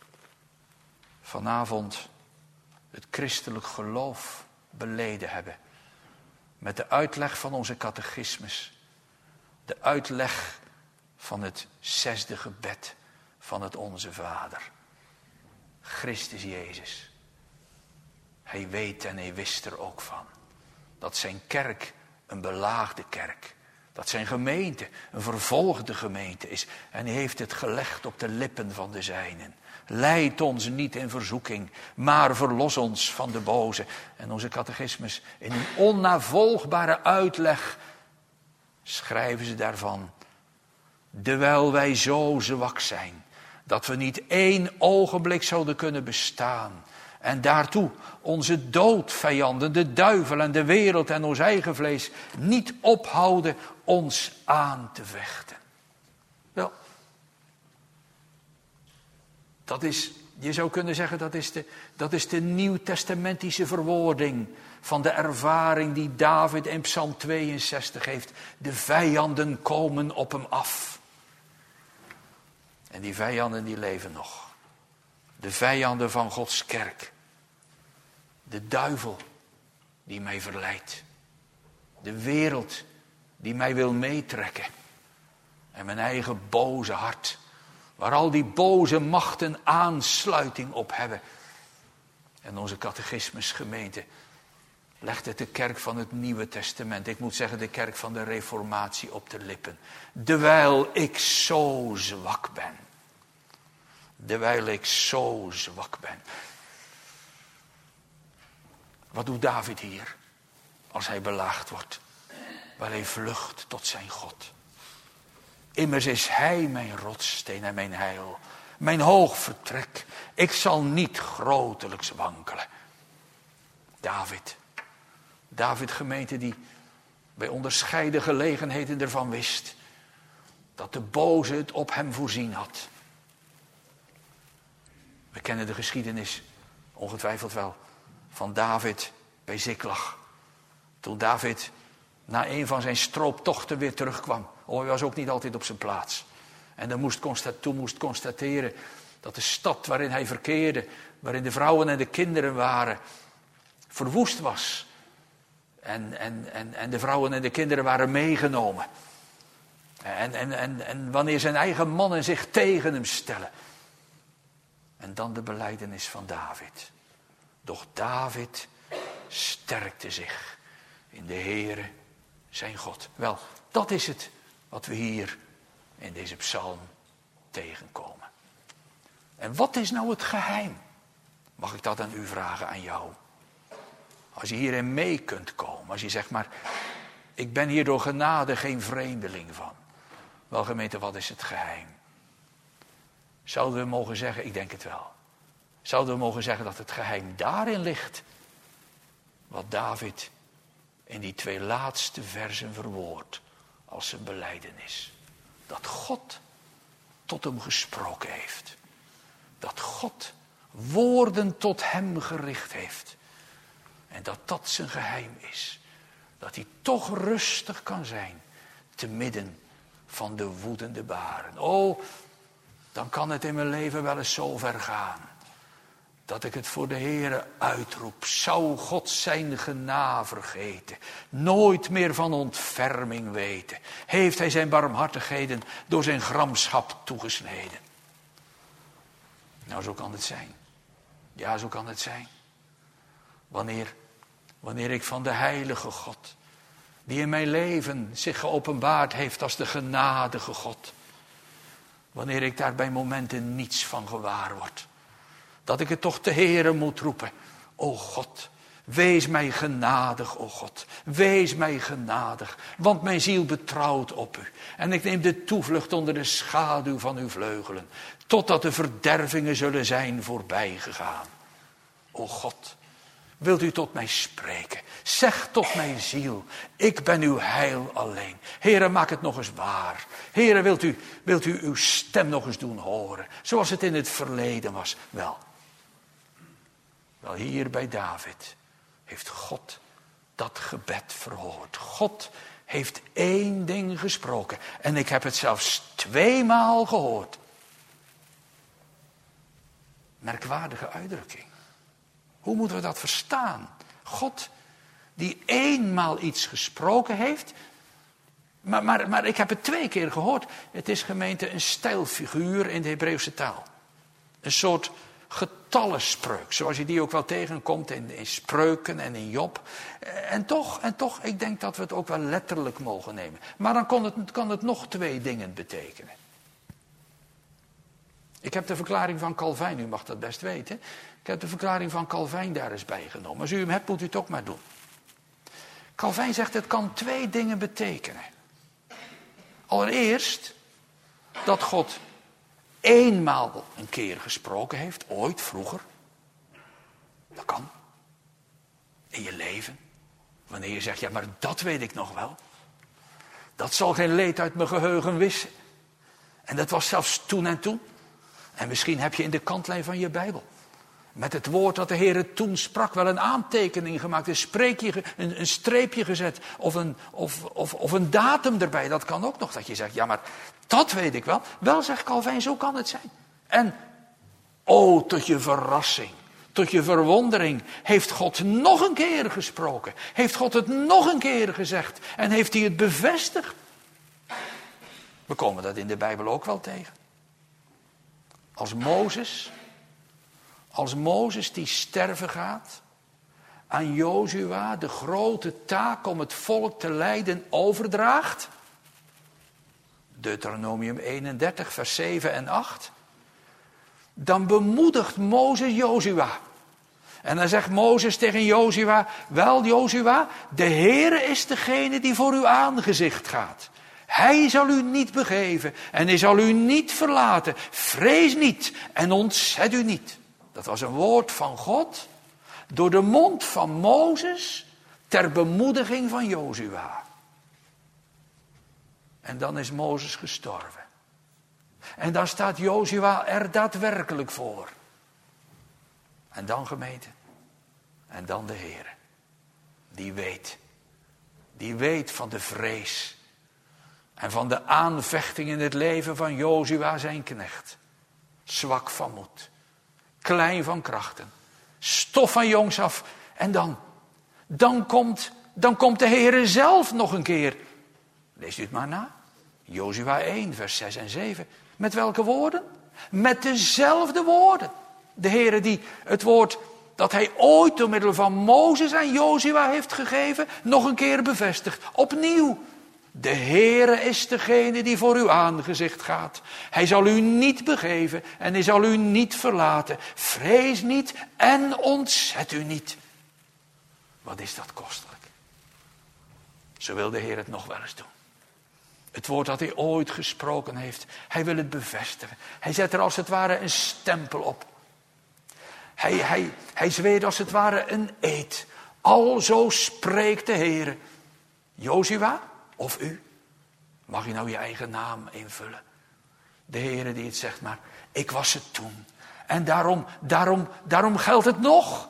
vanavond het christelijk geloof beleden hebben. Met de uitleg van onze catechismus. De uitleg van het zesde gebed van het Onze Vader. Christus Jezus. Hij weet en hij wist er ook van. Dat zijn kerk een belaagde kerk. Dat zijn gemeente een vervolgde gemeente is. En hij heeft het gelegd op de lippen van de zijnen. Leid ons niet in verzoeking, maar verlos ons van de boze. En onze catechismus, in een onnavolgbare uitleg, schrijven ze daarvan. Dewijl wij zo zwak zijn, dat we niet één ogenblik zouden kunnen bestaan. En daartoe onze doodvijanden, de duivel en de wereld en ons eigen vlees, niet ophouden ons aan te vechten. Wel, dat is, je zou kunnen zeggen, dat is de, dat is de nieuwtestamentische verwoording van de ervaring die David in Psalm tweeënzestig heeft. De vijanden komen op hem af. En die vijanden die leven nog. De vijanden van Gods kerk. De duivel die mij verleidt. De wereld die mij wil meetrekken. En mijn eigen boze hart. Waar al die boze machten aansluiting op hebben. En onze catechismusgemeente legt het de kerk van het Nieuwe Testament. Ik moet zeggen de kerk van de Reformatie op de lippen. Dewijl ik zo zwak ben. Dewijl ik zo zwak ben. Wat doet David hier als hij belaagd wordt? Wel, hij vlucht tot zijn God. Immers is hij mijn rotssteen en mijn heil. Mijn hoog vertrek. Ik zal niet grotelijks wankelen. David. David, gemeente, die bij onderscheiden gelegenheden ervan wist dat de boze het op hem voorzien had. We kennen de geschiedenis ongetwijfeld wel van David bij Ziklag. Toen David na een van zijn strooptochten weer terugkwam. Oh, hij was ook niet altijd op zijn plaats. En dan moest constat, toen moest constateren dat de stad waarin hij verkeerde, waarin de vrouwen en de kinderen waren, verwoest was. En, en, en, en de vrouwen en de kinderen waren meegenomen. En, en, en, en wanneer zijn eigen mannen zich tegen hem stellen. En dan de belijdenis van David. Doch David sterkte zich in de Heere zijn God. Wel, dat is het wat we hier in deze psalm tegenkomen. En wat is nou het geheim? Mag ik dat aan u vragen, aan jou? Als je hierin mee kunt komen. Als je zegt maar, ik ben hier door genade geen vreemdeling van. Wel, gemeente, wat is het geheim? Zouden we mogen zeggen, ik denk het wel. Zouden we mogen zeggen dat het geheim daarin ligt. Wat David in die twee laatste versen verwoordt als zijn belijdenis. Dat God tot hem gesproken heeft. Dat God woorden tot hem gericht heeft. En dat dat zijn geheim is. Dat hij toch rustig kan zijn. Te midden van de woedende baren. Oh, dan kan het in mijn leven wel eens zo ver gaan. Dat ik het voor de Heere uitroep. Zou God zijn genade vergeten. Nooit meer van ontferming weten. Heeft hij zijn barmhartigheden door zijn gramschap toegesneden. Nou, zo kan het zijn. Ja, zo kan het zijn. Wanneer, wanneer ik van de heilige God, die in mijn leven zich geopenbaard heeft als de genadige God. Wanneer ik daar bij momenten niets van gewaar word. Dat ik het toch de Heere moet roepen. O God, wees mij genadig, o God. Wees mij genadig, want mijn ziel betrouwt op u. En ik neem de toevlucht onder de schaduw van uw vleugelen. Totdat de verdervingen zullen zijn voorbijgegaan. O God, wilt u tot mij spreken? Zeg tot mijn ziel, ik ben uw heil alleen. Heere, maak het nog eens waar. Heere, wilt u, wilt u uw stem nog eens doen horen, zoals het in het verleden was? Wel, wel hier bij David heeft God dat gebed verhoord. God heeft één ding gesproken. En ik heb het zelfs tweemaal gehoord. Merkwaardige uitdrukking. Hoe moeten we dat verstaan? God die eenmaal iets gesproken heeft. Maar, maar, maar ik heb het twee keer gehoord. Het is, gemeente, een stijlfiguur in de Hebreeuwse taal. Een soort getallenspreuk. Zoals je die ook wel tegenkomt in, in Spreuken en in Job. En toch, en toch, ik denk dat we het ook wel letterlijk mogen nemen. Maar dan kan het, kan het nog twee dingen betekenen. Ik heb de verklaring van Calvijn, u mag dat best weten. Ik heb de verklaring van Calvijn daar eens bij genomen. Als u hem hebt, moet u het ook maar doen. Calvijn zegt, het kan twee dingen betekenen. Allereerst, dat God eenmaal een keer gesproken heeft, ooit, vroeger. Dat kan. In je leven. Wanneer je zegt, ja, maar dat weet ik nog wel. Dat zal geen leed uit mijn geheugen wissen. En dat was zelfs toen en toen. En misschien heb je in de kantlijn van je Bijbel, met het woord dat de Heer toen sprak, wel een aantekening gemaakt, een, spreekje, een, een streepje gezet of een, of, of, of een datum erbij. Dat kan ook nog, dat je zegt, ja, maar dat weet ik wel. Wel, zegt Calvijn, zo kan het zijn. En, oh, tot je verrassing, tot je verwondering, heeft God nog een keer gesproken. Heeft God het nog een keer gezegd en heeft hij het bevestigd. We komen dat in de Bijbel ook wel tegen. Als Mozes, als Mozes die sterven gaat, aan Jozua de grote taak om het volk te leiden overdraagt. Deuteronomium eenendertig, vers zeven en acht. Dan bemoedigt Mozes Jozua. En dan zegt Mozes tegen Jozua, wel Jozua, de Heere is degene die voor uw aangezicht gaat. Hij zal u niet begeven en hij zal u niet verlaten. Vrees niet en ontzet u niet. Dat was een woord van God door de mond van Mozes ter bemoediging van Jozua. En dan is Mozes gestorven. En dan staat Jozua er daadwerkelijk voor. En dan gemeente. En dan de Heer. Die weet. Die weet van de vrees. En van de aanvechting in het leven van Jozua zijn knecht. Zwak van moed. Klein van krachten. Stof van jongs af. En dan. Dan komt, dan komt de Heere zelf nog een keer. Lees u het maar na. Jozua één, vers zes en zeven. Met welke woorden? Met dezelfde woorden. De Heere die het woord dat hij ooit door middel van Mozes aan Jozua heeft gegeven, nog een keer bevestigt. Opnieuw. De Heere is degene die voor uw aangezicht gaat. Hij zal u niet begeven en hij zal u niet verlaten. Vrees niet en ontzet u niet. Wat is dat kostelijk. Zo wil de Heer het nog wel eens doen. Het woord dat hij ooit gesproken heeft, hij wil het bevestigen. Hij zet er als het ware een stempel op. Hij, hij, hij zweert als het ware een eed. Alzo spreekt de Heer. Jozua, of u, mag je nou je eigen naam invullen? De Heere die het zegt, maar ik was het toen. En daarom, daarom, daarom geldt het nog.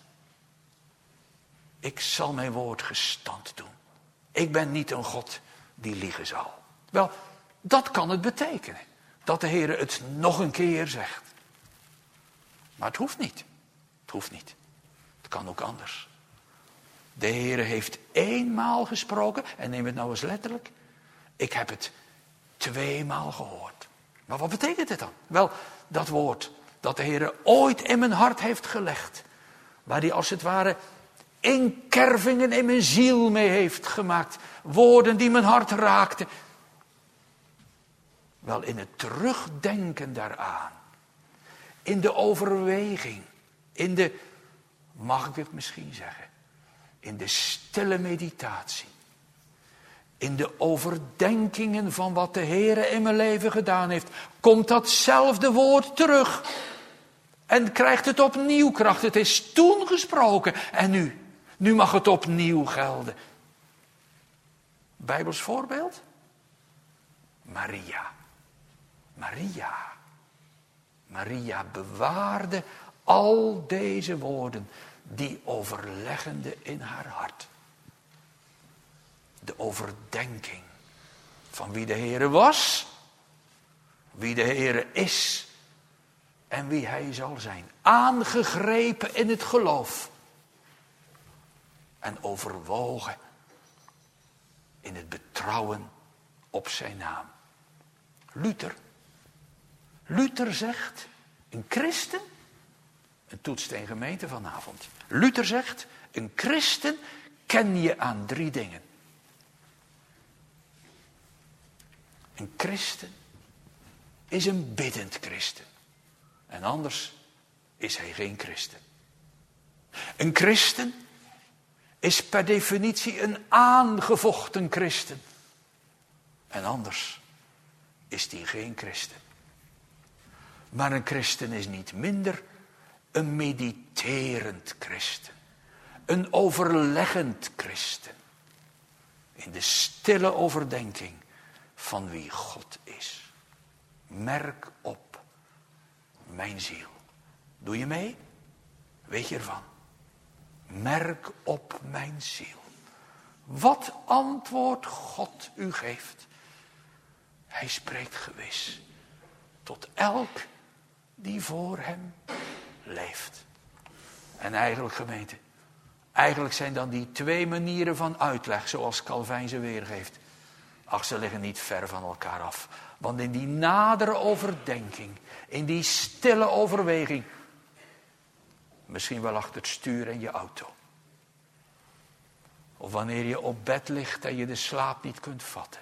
Ik zal mijn woord gestand doen. Ik ben niet een God die liegen zal. Wel, dat kan het betekenen. Dat de Heere het nog een keer zegt. Maar het hoeft niet. Het hoeft niet. Het kan ook anders. De Heere heeft eenmaal gesproken. En neem het nou eens letterlijk. Ik heb het tweemaal gehoord. Maar wat betekent het dan? Wel, dat woord dat de Heere ooit in mijn hart heeft gelegd. Waar hij als het ware inkervingen in mijn ziel mee heeft gemaakt. Woorden die mijn hart raakten. Wel, in het terugdenken daaraan. In de overweging. In de, mag ik het misschien zeggen, in de stille meditatie. In de overdenkingen van wat de Heere in mijn leven gedaan heeft. Komt datzelfde woord terug. En krijgt het opnieuw kracht. Het is toen gesproken. En nu? Nu mag het opnieuw gelden. Bijbels voorbeeld? Maria. Maria. Maria bewaarde al deze woorden, die overleggende in haar hart. de overdenking van wie de Heere was, wie de Heere is en wie hij zal zijn. Aangegrepen in het geloof en overwogen in het betrouwen op zijn naam. Luther. Luther zegt, een christen, een toetssteen gemeente vanavond. Luther zegt, een christen ken je aan drie dingen. Een christen is een biddend christen. En anders is hij geen christen. Een christen is per definitie een aangevochten christen. En anders is die geen christen. Maar een christen is niet minder een mediterend christen. Een overleggend christen. In de stille overdenking van wie God is. Merk op, mijn ziel. Doe je mee? Weet je ervan? Merk op, mijn ziel. Wat antwoord God u geeft. Hij spreekt gewis tot elk die voor hem leeft. En eigenlijk, gemeente, eigenlijk zijn dan die twee manieren van uitleg zoals Calvijn ze weergeeft. Ach, ze liggen niet ver van elkaar af. Want in die nadere overdenking, in die stille overweging, misschien wel achter het stuur in je auto. Of wanneer je op bed ligt en je de slaap niet kunt vatten.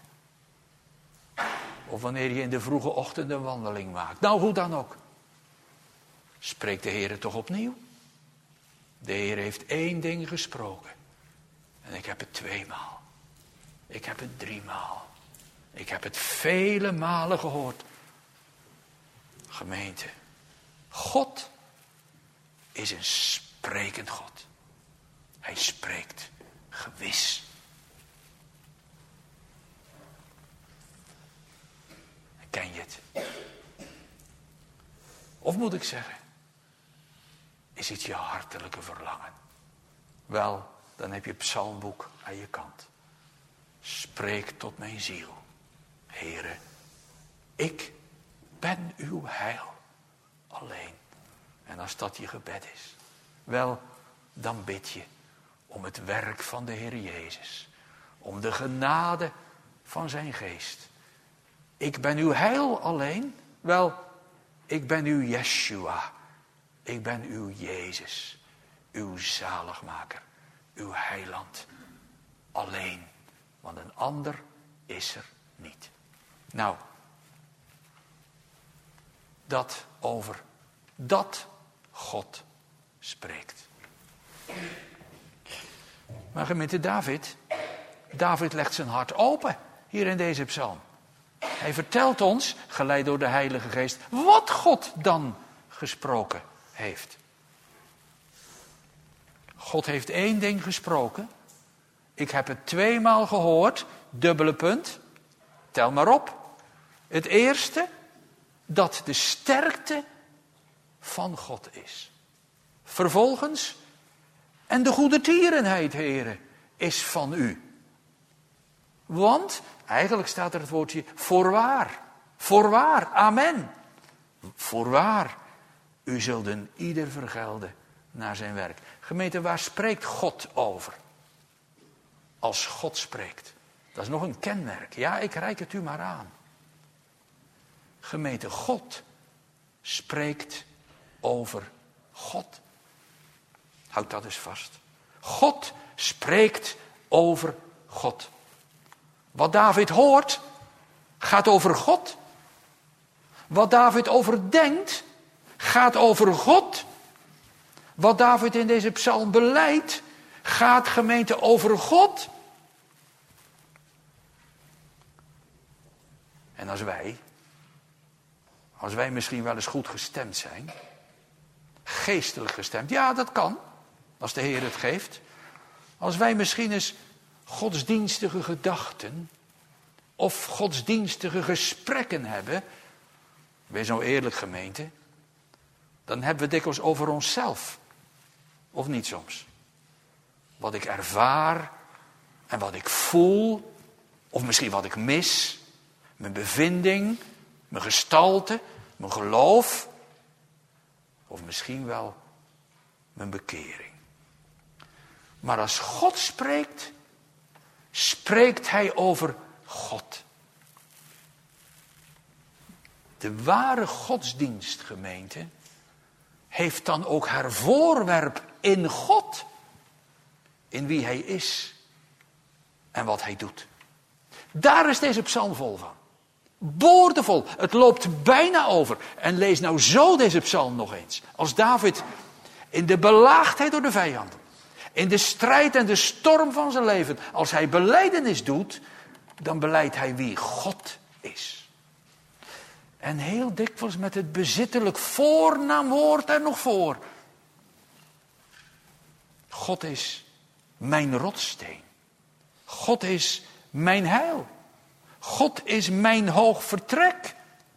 Of wanneer je in de vroege ochtend een wandeling maakt. Nou, hoe dan ook. Spreekt de Heer toch opnieuw? De Heer heeft één ding gesproken. En ik heb het tweemaal. Ik heb het driemaal. Ik heb het vele malen gehoord. Gemeente. God is een sprekend God. Hij spreekt gewis. Ken je het? Of moet ik zeggen, is het je hartelijke verlangen? Wel, dan heb je het psalmboek aan je kant. Spreek tot mijn ziel. Heere, ik ben uw heil alleen. En als dat je gebed is, wel, dan bid je om het werk van de Heer Jezus. Om de genade van zijn geest. Ik ben uw heil alleen. Wel, ik ben uw Yeshua. Ik ben uw Jezus. Uw zaligmaker. Uw heiland. Alleen. Want een ander is er niet. Nou. Dat over dat God spreekt. Maar gemeente David. David legt zijn hart open. Hier in deze psalm. Hij vertelt ons, geleid door de Heilige Geest, wat God dan gesproken heeft. God heeft één ding gesproken. Ik heb het tweemaal gehoord, dubbele punt. Tel maar op. Het eerste, dat de sterkte van God is. Vervolgens, en de goedertierenheid, Heere, is van u. Want, eigenlijk staat er het woordje voorwaar. Voorwaar, amen. Voorwaar, u zult een ieder vergelden naar zijn werk. Gemeente, waar spreekt God over? Als God spreekt. Dat is nog een kenmerk. Ja, ik reik het u maar aan. Gemeente, God spreekt over God. Houd dat eens vast. God spreekt over God. Wat David hoort, gaat over God. Wat David overdenkt, gaat over God. Wat David in deze psalm beleidt, gaat, gemeente, over God. En als wij, als wij misschien wel eens goed gestemd zijn, geestelijk gestemd, ja, dat kan, als de Heer het geeft. Als wij misschien eens godsdienstige gedachten of godsdienstige gesprekken hebben, wees nou eerlijk, gemeente, dan hebben we dikwijls over onszelf. Of niet soms. Wat ik ervaar en wat ik voel, of misschien wat ik mis, mijn bevinding, mijn gestalte, mijn geloof, of misschien wel mijn bekering. Maar als God spreekt, spreekt hij over God. De ware godsdienstgemeente heeft dan ook haar voorwerp in God, in wie hij is en wat hij doet. Daar is deze psalm vol van. Boordevol. Het loopt bijna over. En lees nou zo deze psalm nog eens. Als David in de belaagdheid door de vijanden, in de strijd en de storm van zijn leven, als hij belijdenis doet, dan belijdt hij wie God is. En heel dikwijls met het bezittelijk voornaamwoord er nog voor. God is mijn rotssteen. God is mijn heil. God is mijn hoog vertrek.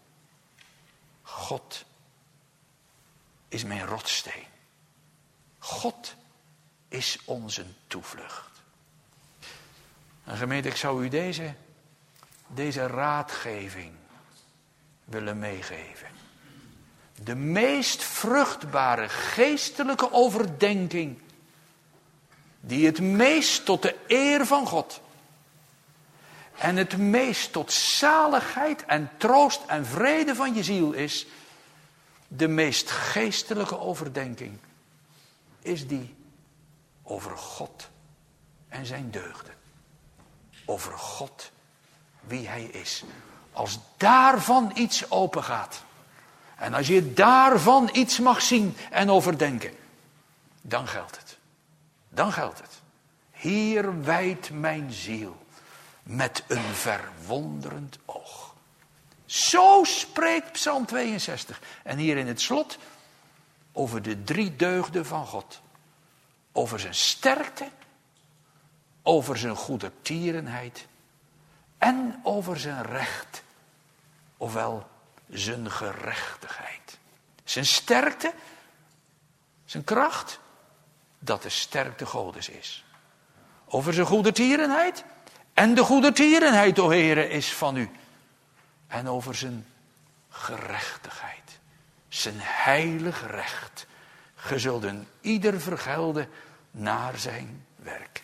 God is mijn rotssteen. God is onze toevlucht. En gemeente, ik zou u deze, deze raadgeving willen meegeven. De meest vruchtbare geestelijke overdenking, die het meest tot de eer van God en het meest tot zaligheid en troost en vrede van je ziel is, de meest geestelijke overdenking, is die over God en zijn deugden. Over God, wie hij is. Als daarvan iets open gaat, en als je daarvan iets mag zien en overdenken, dan geldt het. Dan geldt het. Hier wijdt mijn ziel met een verwonderend oog. Zo spreekt Psalm tweeënzestig. En hier in het slot over de drie deugden van God. Over zijn sterkte, over zijn goedertierenheid en over zijn recht, ofwel zijn gerechtigheid. Zijn sterkte, zijn kracht, dat de sterkte Godes is. Over zijn goedertierenheid, en de goedertierenheid, o Heere, is van u. En over zijn gerechtigheid, zijn heilig recht. Ge zult een ieder vergelden naar zijn werk.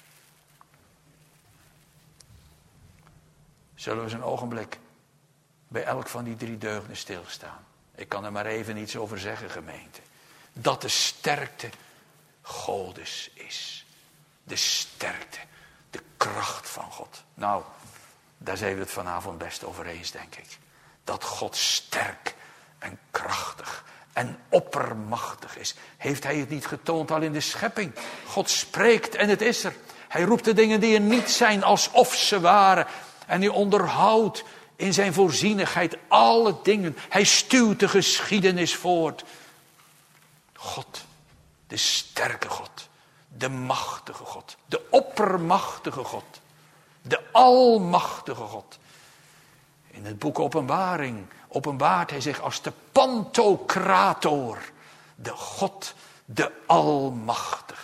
Zullen we eens een ogenblik bij elk van die drie deugden stilstaan. Ik kan er maar even iets over zeggen, gemeente. Dat de sterkte Godes is. De sterkte, de kracht van God. Nou, daar zijn we het vanavond best over eens, denk ik. Dat God sterk en krachtig en oppermachtig is. Heeft hij het niet getoond al in de schepping? God spreekt en het is er. Hij roept de dingen die er niet zijn alsof ze waren. En hij onderhoudt in zijn voorzienigheid alle dingen. Hij stuwt de geschiedenis voort. God, de sterke God, de machtige God, de oppermachtige God, de almachtige God. In het boek Openbaring openbaart hij zich als de Pantocrator, de God, de almachtige.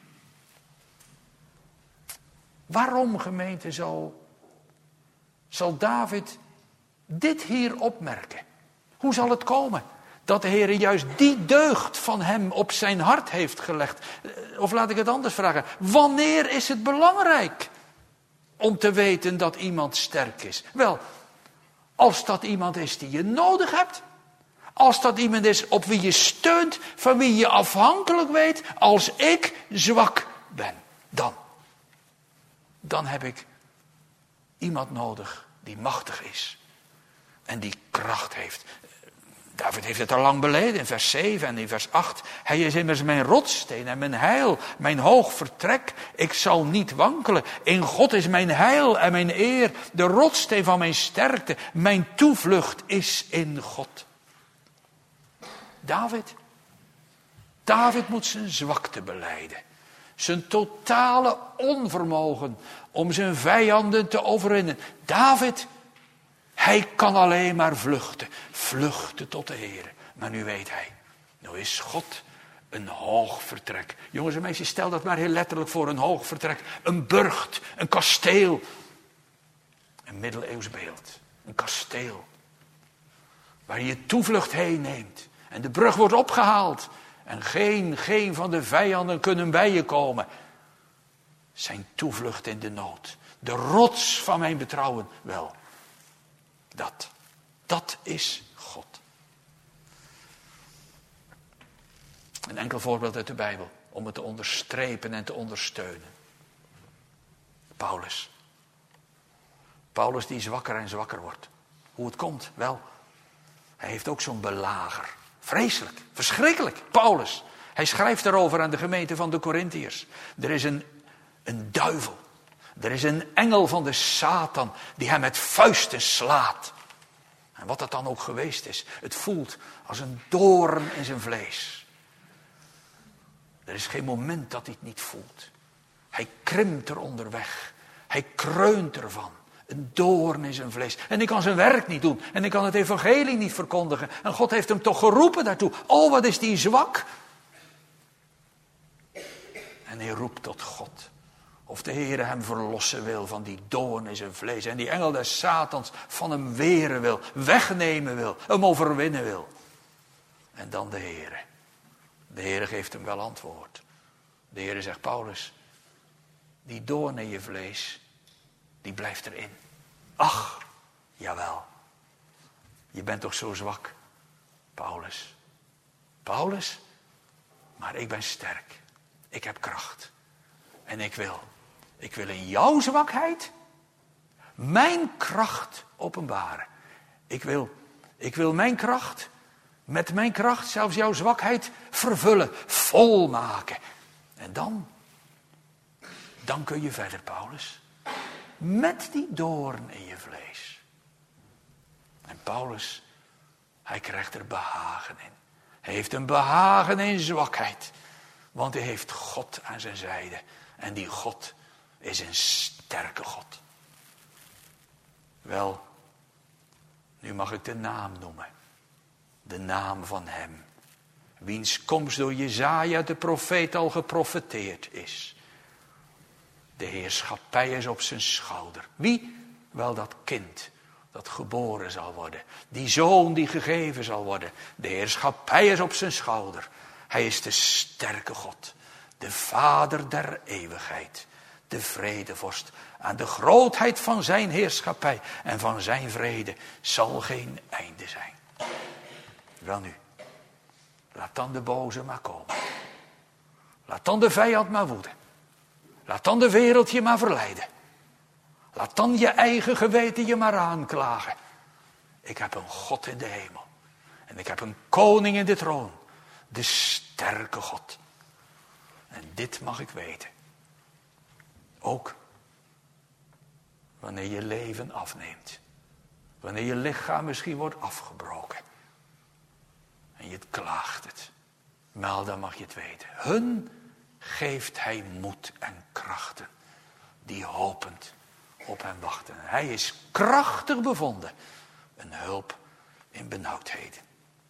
Waarom, gemeente, zal, zal David dit hier opmerken? Hoe zal het komen dat de Heer juist die deugd van hem op zijn hart heeft gelegd? Of laat ik het anders vragen. Wanneer is het belangrijk om te weten dat iemand sterk is? Wel, als dat iemand is die je nodig hebt. Als dat iemand is op wie je steunt, van wie je afhankelijk weet. Als ik zwak ben, dan. Dan heb ik iemand nodig die machtig is. En die kracht heeft. David heeft het al lang beleden in vers zeven en in vers acht. Hij is immers mijn rotssteen en mijn heil, mijn hoog vertrek. Ik zal niet wankelen. In God is mijn heil en mijn eer, de rotssteen van mijn sterkte. Mijn toevlucht is in God. David, David moet zijn zwakte belijden. Zijn totale onvermogen om zijn vijanden te overwinnen. David, hij kan alleen maar vluchten. Vluchten tot de Heer. Maar nu weet hij, nu is God Een hoog vertrek. Jongens en meisjes, stel dat maar heel letterlijk voor. Een hoog vertrek. Een burcht. Een kasteel. Een middeleeuws beeld. Een kasteel. Waar je je toevlucht heen neemt. En de brug wordt opgehaald. En geen, geen van de vijanden kunnen bij je komen. Zijn toevlucht in de nood. De rots van mijn betrouwen. Wel, dat. Dat is God. Een enkel voorbeeld uit de Bijbel. Om het te onderstrepen en te ondersteunen. Paulus. Paulus die zwakker en zwakker wordt. Hoe het komt? Wel, hij heeft ook zo'n belager. Vreselijk, verschrikkelijk. Paulus. Hij schrijft erover aan de gemeente van de Korintiërs. Er is een, een duivel. Er is een engel van de Satan die hem met vuisten slaat. En wat dat dan ook geweest is. Het voelt als een doorn in zijn vlees. Er is geen moment dat hij het niet voelt. Hij krimpt er onderweg. Hij kreunt ervan. Een doorn in zijn vlees. En hij kan zijn werk niet doen. En hij kan het evangelie niet verkondigen. En God heeft hem toch geroepen daartoe. Oh, wat is die zwak. En hij roept tot God. Of de Heere hem verlossen wil van die doorn in zijn vlees. En die engel des Satans van hem weren wil. Wegnemen wil. Hem overwinnen wil. En dan de Heere. De Heere geeft hem wel antwoord. De Heere zegt, Paulus, die doorn in je vlees, die blijft erin. Ach, jawel. Je bent toch zo zwak, Paulus. Paulus, maar ik ben sterk. Ik heb kracht. En ik wil, ik wil in jouw zwakheid mijn kracht openbaren. Ik wil, ik wil mijn kracht, met mijn kracht zelfs jouw zwakheid vervullen, volmaken. En dan, dan kun je verder, Paulus. Met die doorn in je vlees. En Paulus, hij krijgt er behagen in. Hij heeft een behagen in zwakheid. Want hij heeft God aan zijn zijde. En die God is een sterke God. Wel, nu mag ik de naam noemen. De naam van hem. Wiens komst door Jesaja de profeet al geprofeteerd is. De heerschappij is op zijn schouder. Wie? Wel dat kind dat geboren zal worden. Die zoon die gegeven zal worden. De heerschappij is op zijn schouder. Hij is de sterke God. De vader der eeuwigheid. De vredevorst. Aan de grootheid van zijn heerschappij en van zijn vrede zal geen einde zijn. Wel nu. Laat dan de boze maar komen. Laat dan de vijand maar woeden. Laat dan de wereld je maar verleiden. Laat dan je eigen geweten je maar aanklagen. Ik heb een God in de hemel. En ik heb een koning in de troon. De sterke God. En dit mag ik weten. Ook wanneer je leven afneemt. Wanneer je lichaam misschien wordt afgebroken. En je het klaagt het. Maar dan mag je het weten. Hun geeft hij moed en krachten. Die hopend op hem wachten. Hij is krachtig bevonden. Een hulp in benauwdheden.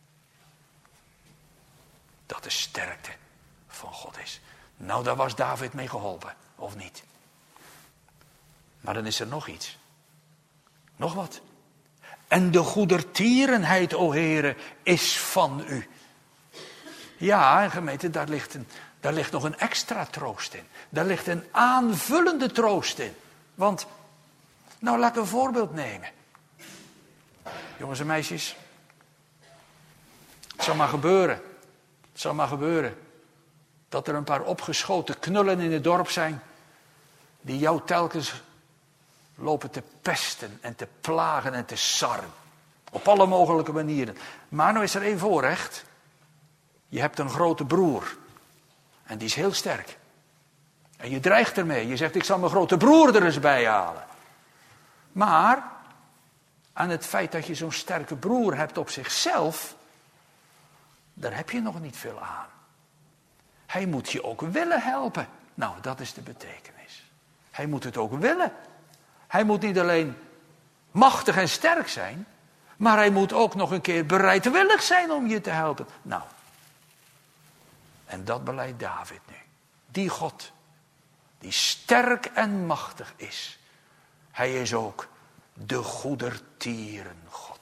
Dat de sterkte van God is. Nou, daar was David mee geholpen. Of niet? Maar dan is er nog iets. Nog wat. En de goedertierenheid, o Heere, is van u. Ja, en gemeente, daar ligt, een, daar ligt nog een extra troost in. Daar ligt een aanvullende troost in. Want, nou laat ik een voorbeeld nemen. Jongens en meisjes. Het zal maar gebeuren. Het zal maar gebeuren. Dat er een paar opgeschoten knullen in het dorp zijn. Die jou telkens lopen te pesten en te plagen en te sarren. Op alle mogelijke manieren. Maar nou is er één voorrecht. Je hebt een grote broer. En die is heel sterk. En je dreigt ermee. Je zegt, ik zal mijn grote broer er eens bij halen. Maar aan het feit dat je zo'n sterke broer hebt op zichzelf, daar heb je nog niet veel aan. Hij moet je ook willen helpen. Nou, dat is de betekenis. Hij moet het ook willen. Hij moet niet alleen machtig en sterk zijn, maar hij moet ook nog een keer bereidwillig zijn om je te helpen. Nou, En dat beleidt David nu. Die God, die sterk en machtig is. Hij is ook de goedertieren God.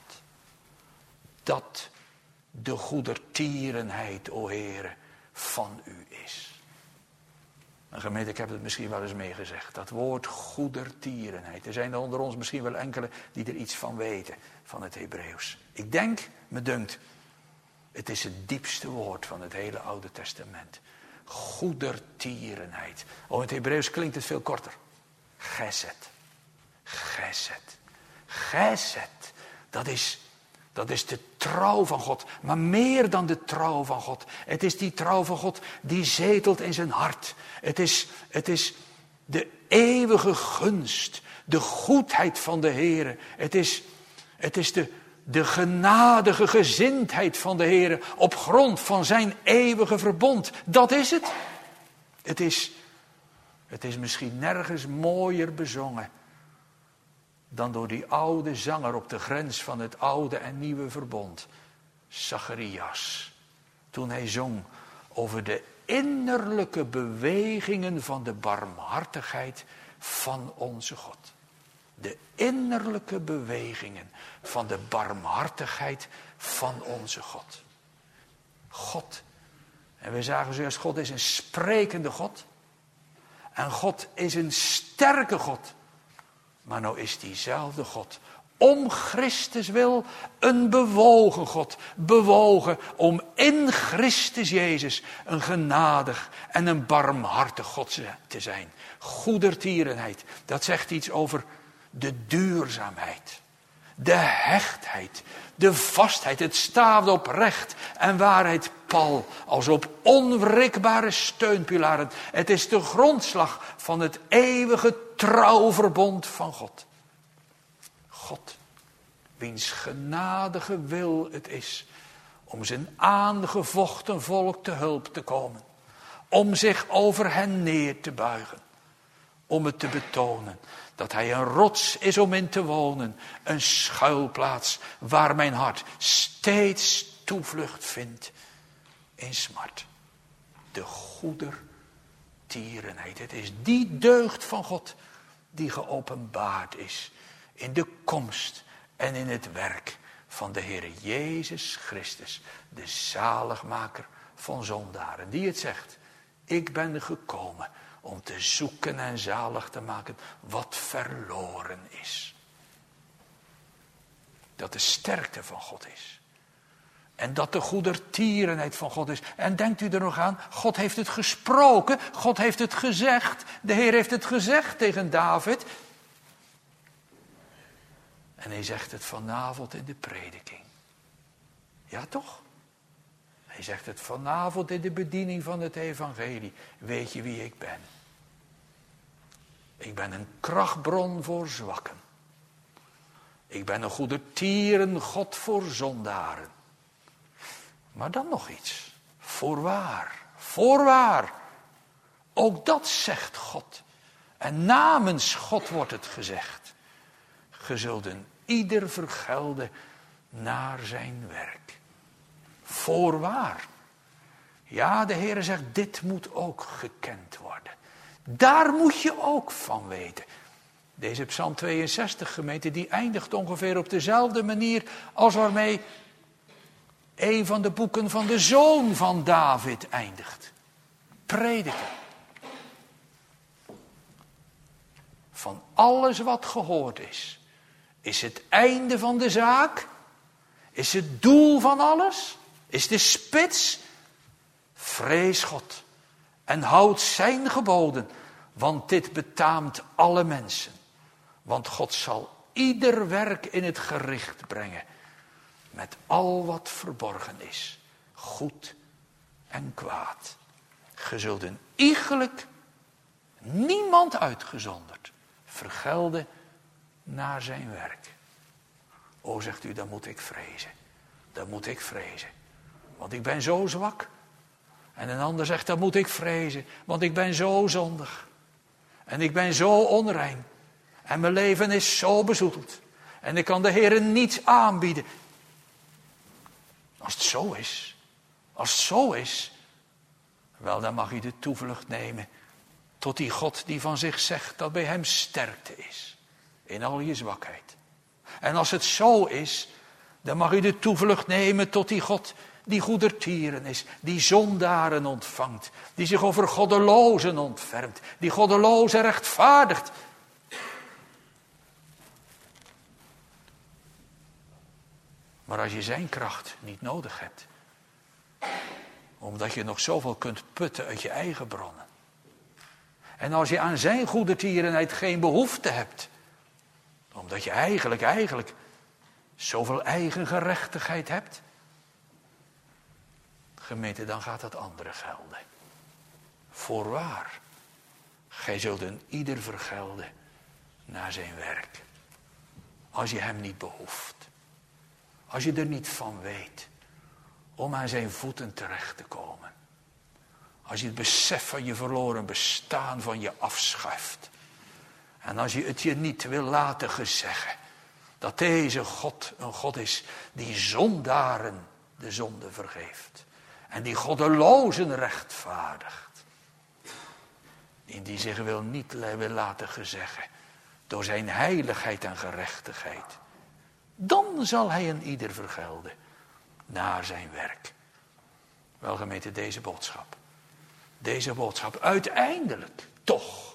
Dat de goedertierenheid, o Heere, van u is. En gemeente, ik heb het misschien wel eens meegezegd. Dat woord goedertierenheid. Er zijn er onder ons misschien wel enkele die er iets van weten. Van het Hebreeuws. Ik denk, me dunkt. Het is het diepste woord van het hele Oude Testament. Goedertierenheid. Oh, in het Hebreeuws klinkt het veel korter. Gesed. Gesed. Gesed. Dat is... Dat is de trouw van God. Maar meer dan de trouw van God. Het is die trouw van God die zetelt in zijn hart. Het is, het is de eeuwige gunst. De goedheid van de Heere. Het is, het is de, de genadige gezindheid van de Heere. Op grond van zijn eeuwige verbond. Dat is het. Het is, het is misschien nergens mooier bezongen. Dan door die oude zanger op de grens van het oude en nieuwe verbond. Zacharias. Toen hij zong over de innerlijke bewegingen van de barmhartigheid van onze God. De innerlijke bewegingen van de barmhartigheid van onze God. God. En we zagen zojuist, God is een sprekende God. En God is een sterke God. Maar nou is diezelfde God, om Christus wil, een bewogen God. Bewogen om in Christus Jezus een genadig en een barmhartig God te zijn. Goedertierenheid, dat zegt iets over de duurzaamheid. De hechtheid, de vastheid, het staat op recht en waarheid pal, als op onwrikbare steunpilaren. Het is de grondslag van het eeuwige trouwverbond van God. God, wiens genadige wil het is om zijn aangevochten volk te hulp te komen. Om zich over hen neer te buigen. Om het te betonen dat hij een rots is om in te wonen. Een schuilplaats waar mijn hart steeds toevlucht vindt in smart. De goedertierenheid. Het is die deugd van God die geopenbaard is in de komst en in het werk van de Heer Jezus Christus. De zaligmaker van zondaren. Die het zegt, ik ben gekomen om te zoeken en zalig te maken wat verloren is. Dat de sterkte van God is. En dat de goedertierenheid van God is. En denkt u er nog aan, God heeft het gesproken, God heeft het gezegd. De Heer heeft het gezegd tegen David. En hij zegt het vanavond in de prediking. Ja toch? Hij zegt het vanavond in de bediening van het evangelie. Weet je wie ik ben? Ik ben een krachtbron voor zwakken. Ik ben een goedertieren God voor zondaren. Maar dan nog iets. Voorwaar, voorwaar. Ook dat zegt God. En namens God wordt het gezegd. Ge zult een ieder vergelden naar zijn werk. Voorwaar. Ja, de Heer zegt, dit moet ook gekend worden. Daar moet je ook van weten. Deze Psalm tweeënzestig, gemeente, die eindigt ongeveer op dezelfde manier als waarmee een van de boeken van de zoon van David eindigt. Prediken. Van alles wat gehoord is, is het einde van de zaak, is het doel van alles, is de spits. Vrees God en houd zijn geboden, want dit betaamt alle mensen. Want God zal ieder werk in het gericht brengen, met al wat verborgen is, goed en kwaad. Ge zult een iegelijk, niemand uitgezonderd, vergelden naar zijn werk. O, zegt u, dan moet ik vrezen. Dan moet ik vrezen. Want ik ben zo zwak. En een ander zegt, dan moet ik vrezen. Want ik ben zo zondig. En ik ben zo onrein. En mijn leven is zo bezoedeld. En ik kan de Heer niets aanbieden. Als het zo is. Als het zo is. Wel, dan mag u de toevlucht nemen tot die God die van zich zegt dat bij hem sterkte is. In al je zwakheid. En als het zo is, dan mag u de toevlucht nemen tot die God die goedertieren is. Die zondaren ontvangt. Die zich over goddelozen ontfermt. Die goddelozen rechtvaardigt. Maar als je zijn kracht niet nodig hebt, omdat je nog zoveel kunt putten uit je eigen bronnen. En als je aan zijn goedertierenheid geen behoefte hebt, omdat je eigenlijk, eigenlijk zoveel eigen gerechtigheid hebt. Gemeente, dan gaat dat andere gelden. Voorwaar, gij zult een ieder vergelden naar zijn werk. Als je hem niet behoeft. Als je er niet van weet om aan zijn voeten terecht te komen. Als je het besef van je verloren bestaan van je afschuift. En als je het je niet wil laten gezeggen dat deze God een God is die zondaren de zonde vergeeft. En die goddelozen rechtvaardigt. In die zich wil niet wil laten gezeggen door zijn heiligheid en gerechtigheid. Dan zal hij een ieder vergelden naar zijn werk. Wel gemeente, deze boodschap. Deze boodschap uiteindelijk toch.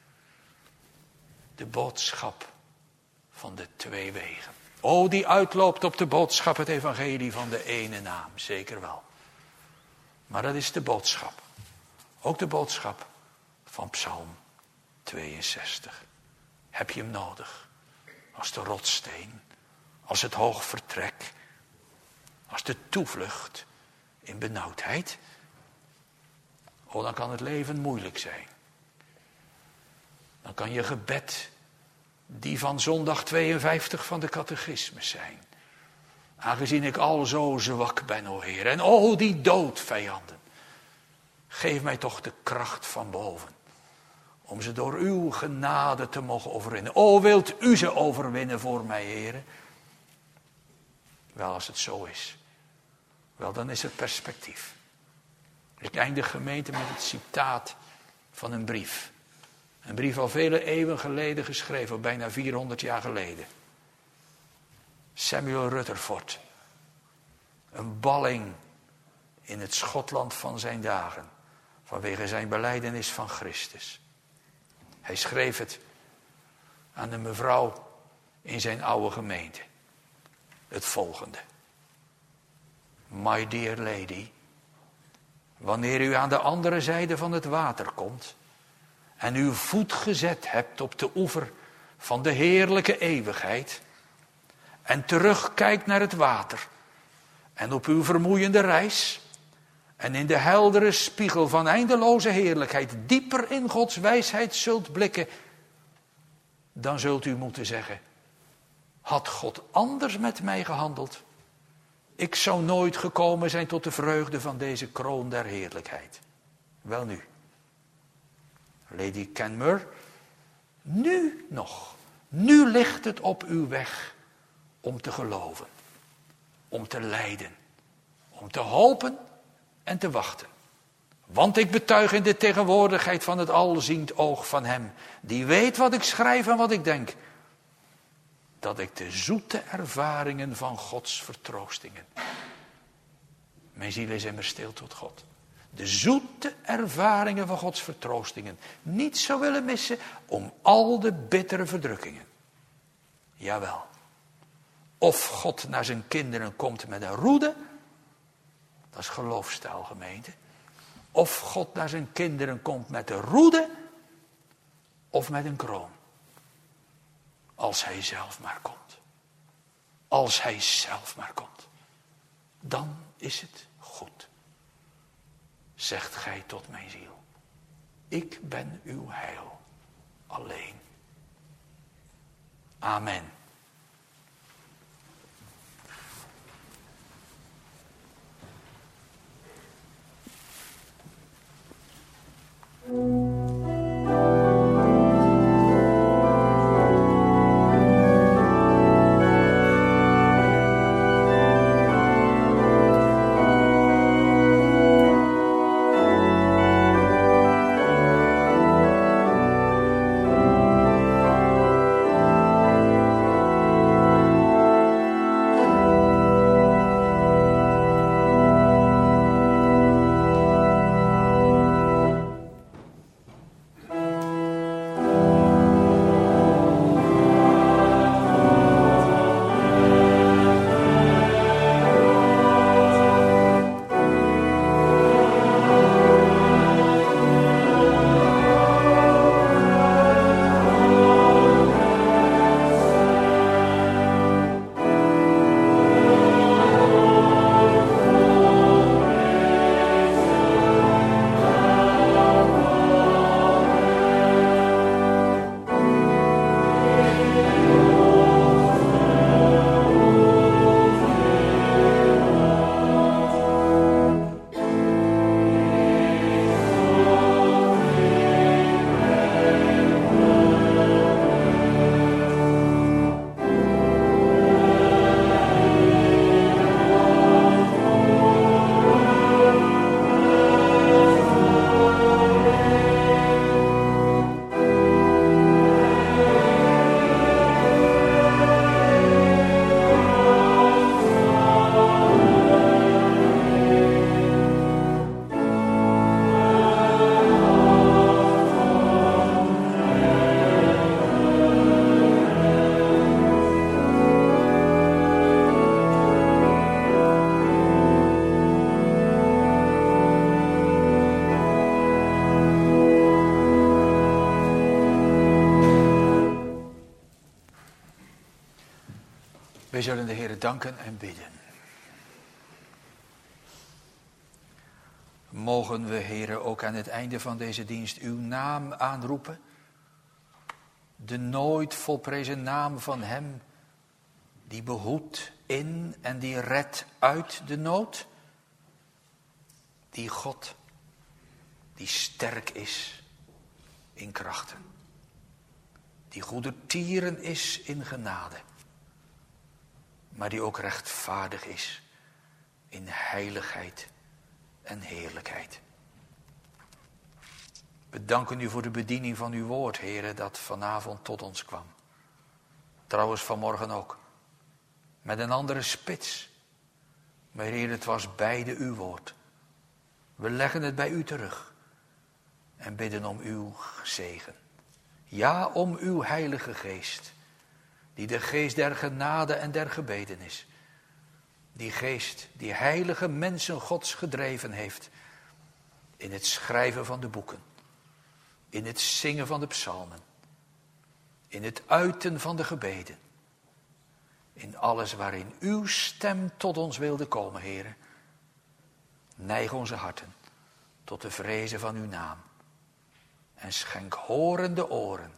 De boodschap van de twee wegen. O, die uitloopt op de boodschap, het evangelie van de ene naam. Zeker wel. Maar dat is de boodschap. Ook de boodschap van Psalm tweeënzestig. Heb je hem nodig? Als de rotssteen. Als het hoog vertrek. Als de toevlucht in benauwdheid. Oh, dan kan het leven moeilijk zijn. Dan kan je gebed die van zondag tweeënvijftig van de catechismus zijn. Aangezien ik al zo zwak ben, o Heer. En o, die doodvijanden. Geef mij toch de kracht van boven. Om ze door uw genade te mogen overwinnen. O, wilt u ze overwinnen voor mij, Heer? Wel, als het zo is. Wel, dan is het perspectief. Ik eindig, gemeente, met het citaat van een brief. Een brief al vele eeuwen geleden geschreven, bijna vierhonderd jaar geleden. Samuel Rutherford. Een balling in het Schotland van zijn dagen. Vanwege zijn belijdenis van Christus. Hij schreef het aan een mevrouw in zijn oude gemeente. Het volgende. My dear lady. Wanneer u aan de andere zijde van het water komt. En uw voet gezet hebt op de oever van de heerlijke eeuwigheid. En terugkijkt naar het water. En op uw vermoeiende reis. En in de heldere spiegel van eindeloze heerlijkheid dieper in Gods wijsheid zult blikken. Dan zult u moeten zeggen. Had God anders met mij gehandeld? Ik zou nooit gekomen zijn tot de vreugde van deze kroon der heerlijkheid. Welnu. Lady Kenmure. Nu nog. Nu ligt het op uw weg. Om te geloven. Om te lijden. Om te hopen en te wachten. Want ik betuig in de tegenwoordigheid van het alziend oog van hem. Die weet wat ik schrijf en wat ik denk. Dat ik de zoete ervaringen van Gods vertroostingen. Mijn ziel is immers stil tot God. De zoete ervaringen van Gods vertroostingen. Niet zou willen missen om al de bittere verdrukkingen. Jawel. Of God naar zijn kinderen komt met een roede. Dat is geloofstijl, gemeente. Of God naar zijn kinderen komt met een roede. Of met een kroon. Als hij zelf maar komt. Als hij zelf maar komt. Dan is het goed. Zegt gij tot mijn ziel. Ik ben uw heil. Alleen. Amen. Wij zullen de Heere danken en bidden. Mogen we, Heere, ook aan het einde van deze dienst uw naam aanroepen. De nooit volprezen naam van hem die behoedt in en die redt uit de nood. Die God, die sterk is in krachten. Die goedertieren is in genade. Maar die ook rechtvaardig is in heiligheid en heerlijkheid. We danken u voor de bediening van uw woord, Heere, dat vanavond tot ons kwam. Trouwens vanmorgen ook. Met een andere spits. Maar Heer, het was beide uw woord. We leggen het bij u terug. En bidden om uw zegen. Ja, om uw heilige geest. Die de geest der genade en der gebeden is. Die geest die heilige mensen Gods gedreven heeft. In het schrijven van de boeken. In het zingen van de psalmen. In het uiten van de gebeden. In alles waarin uw stem tot ons wilde komen, Heere. Neig onze harten tot de vrezen van uw naam. En schenk horende oren.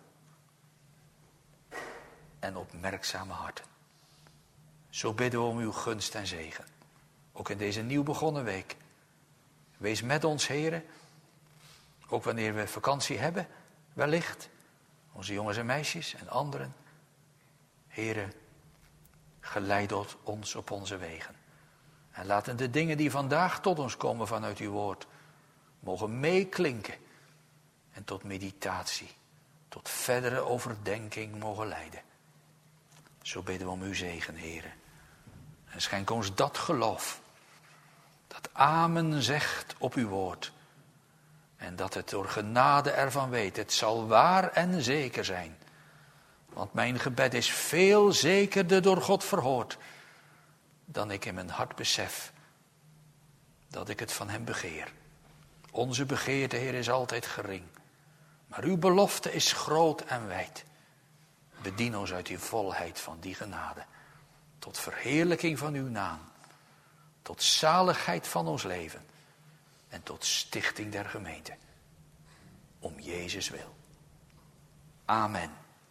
En opmerkzame harten. Zo bidden we om uw gunst en zegen. Ook in deze nieuw begonnen week. Wees met ons, Heere. Ook wanneer we vakantie hebben, wellicht. Onze jongens en meisjes en anderen. Heere, geleid ons op onze wegen. En laten de dingen die vandaag tot ons komen vanuit uw woord, mogen meeklinken. En tot meditatie, tot verdere overdenking mogen leiden. Zo bidden we om uw zegen, Heere. En schenk ons dat geloof. Dat amen zegt op uw woord. En dat het door genade ervan weet. Het zal waar en zeker zijn. Want mijn gebed is veel zekerder door God verhoord. Dan ik in mijn hart besef. Dat ik het van hem begeer. Onze begeerte, Heer, is altijd gering. Maar uw belofte is groot en wijd. Bedien ons uit die volheid van die genade. Tot verheerlijking van uw naam. Tot zaligheid van ons leven. En tot stichting der gemeente. Om Jezus wil. Amen.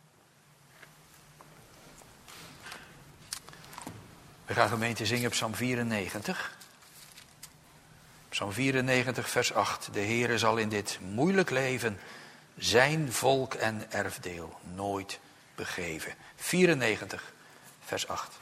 We gaan gemeente zingen Psalm vierennegentig. Psalm vierennegentig vers acht. De Heere zal in dit moeilijk leven zijn volk en erfdeel nooit begeven. vierennegentig vers acht.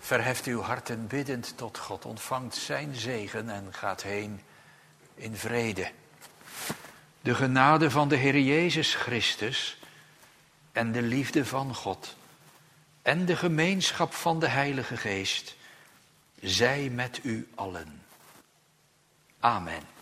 Verheft uw harten biddend tot God, ontvangt zijn zegen en gaat heen in vrede. De genade van de Heer Jezus Christus en de liefde van God en de gemeenschap van de Heilige Geest zij met u allen. Amen.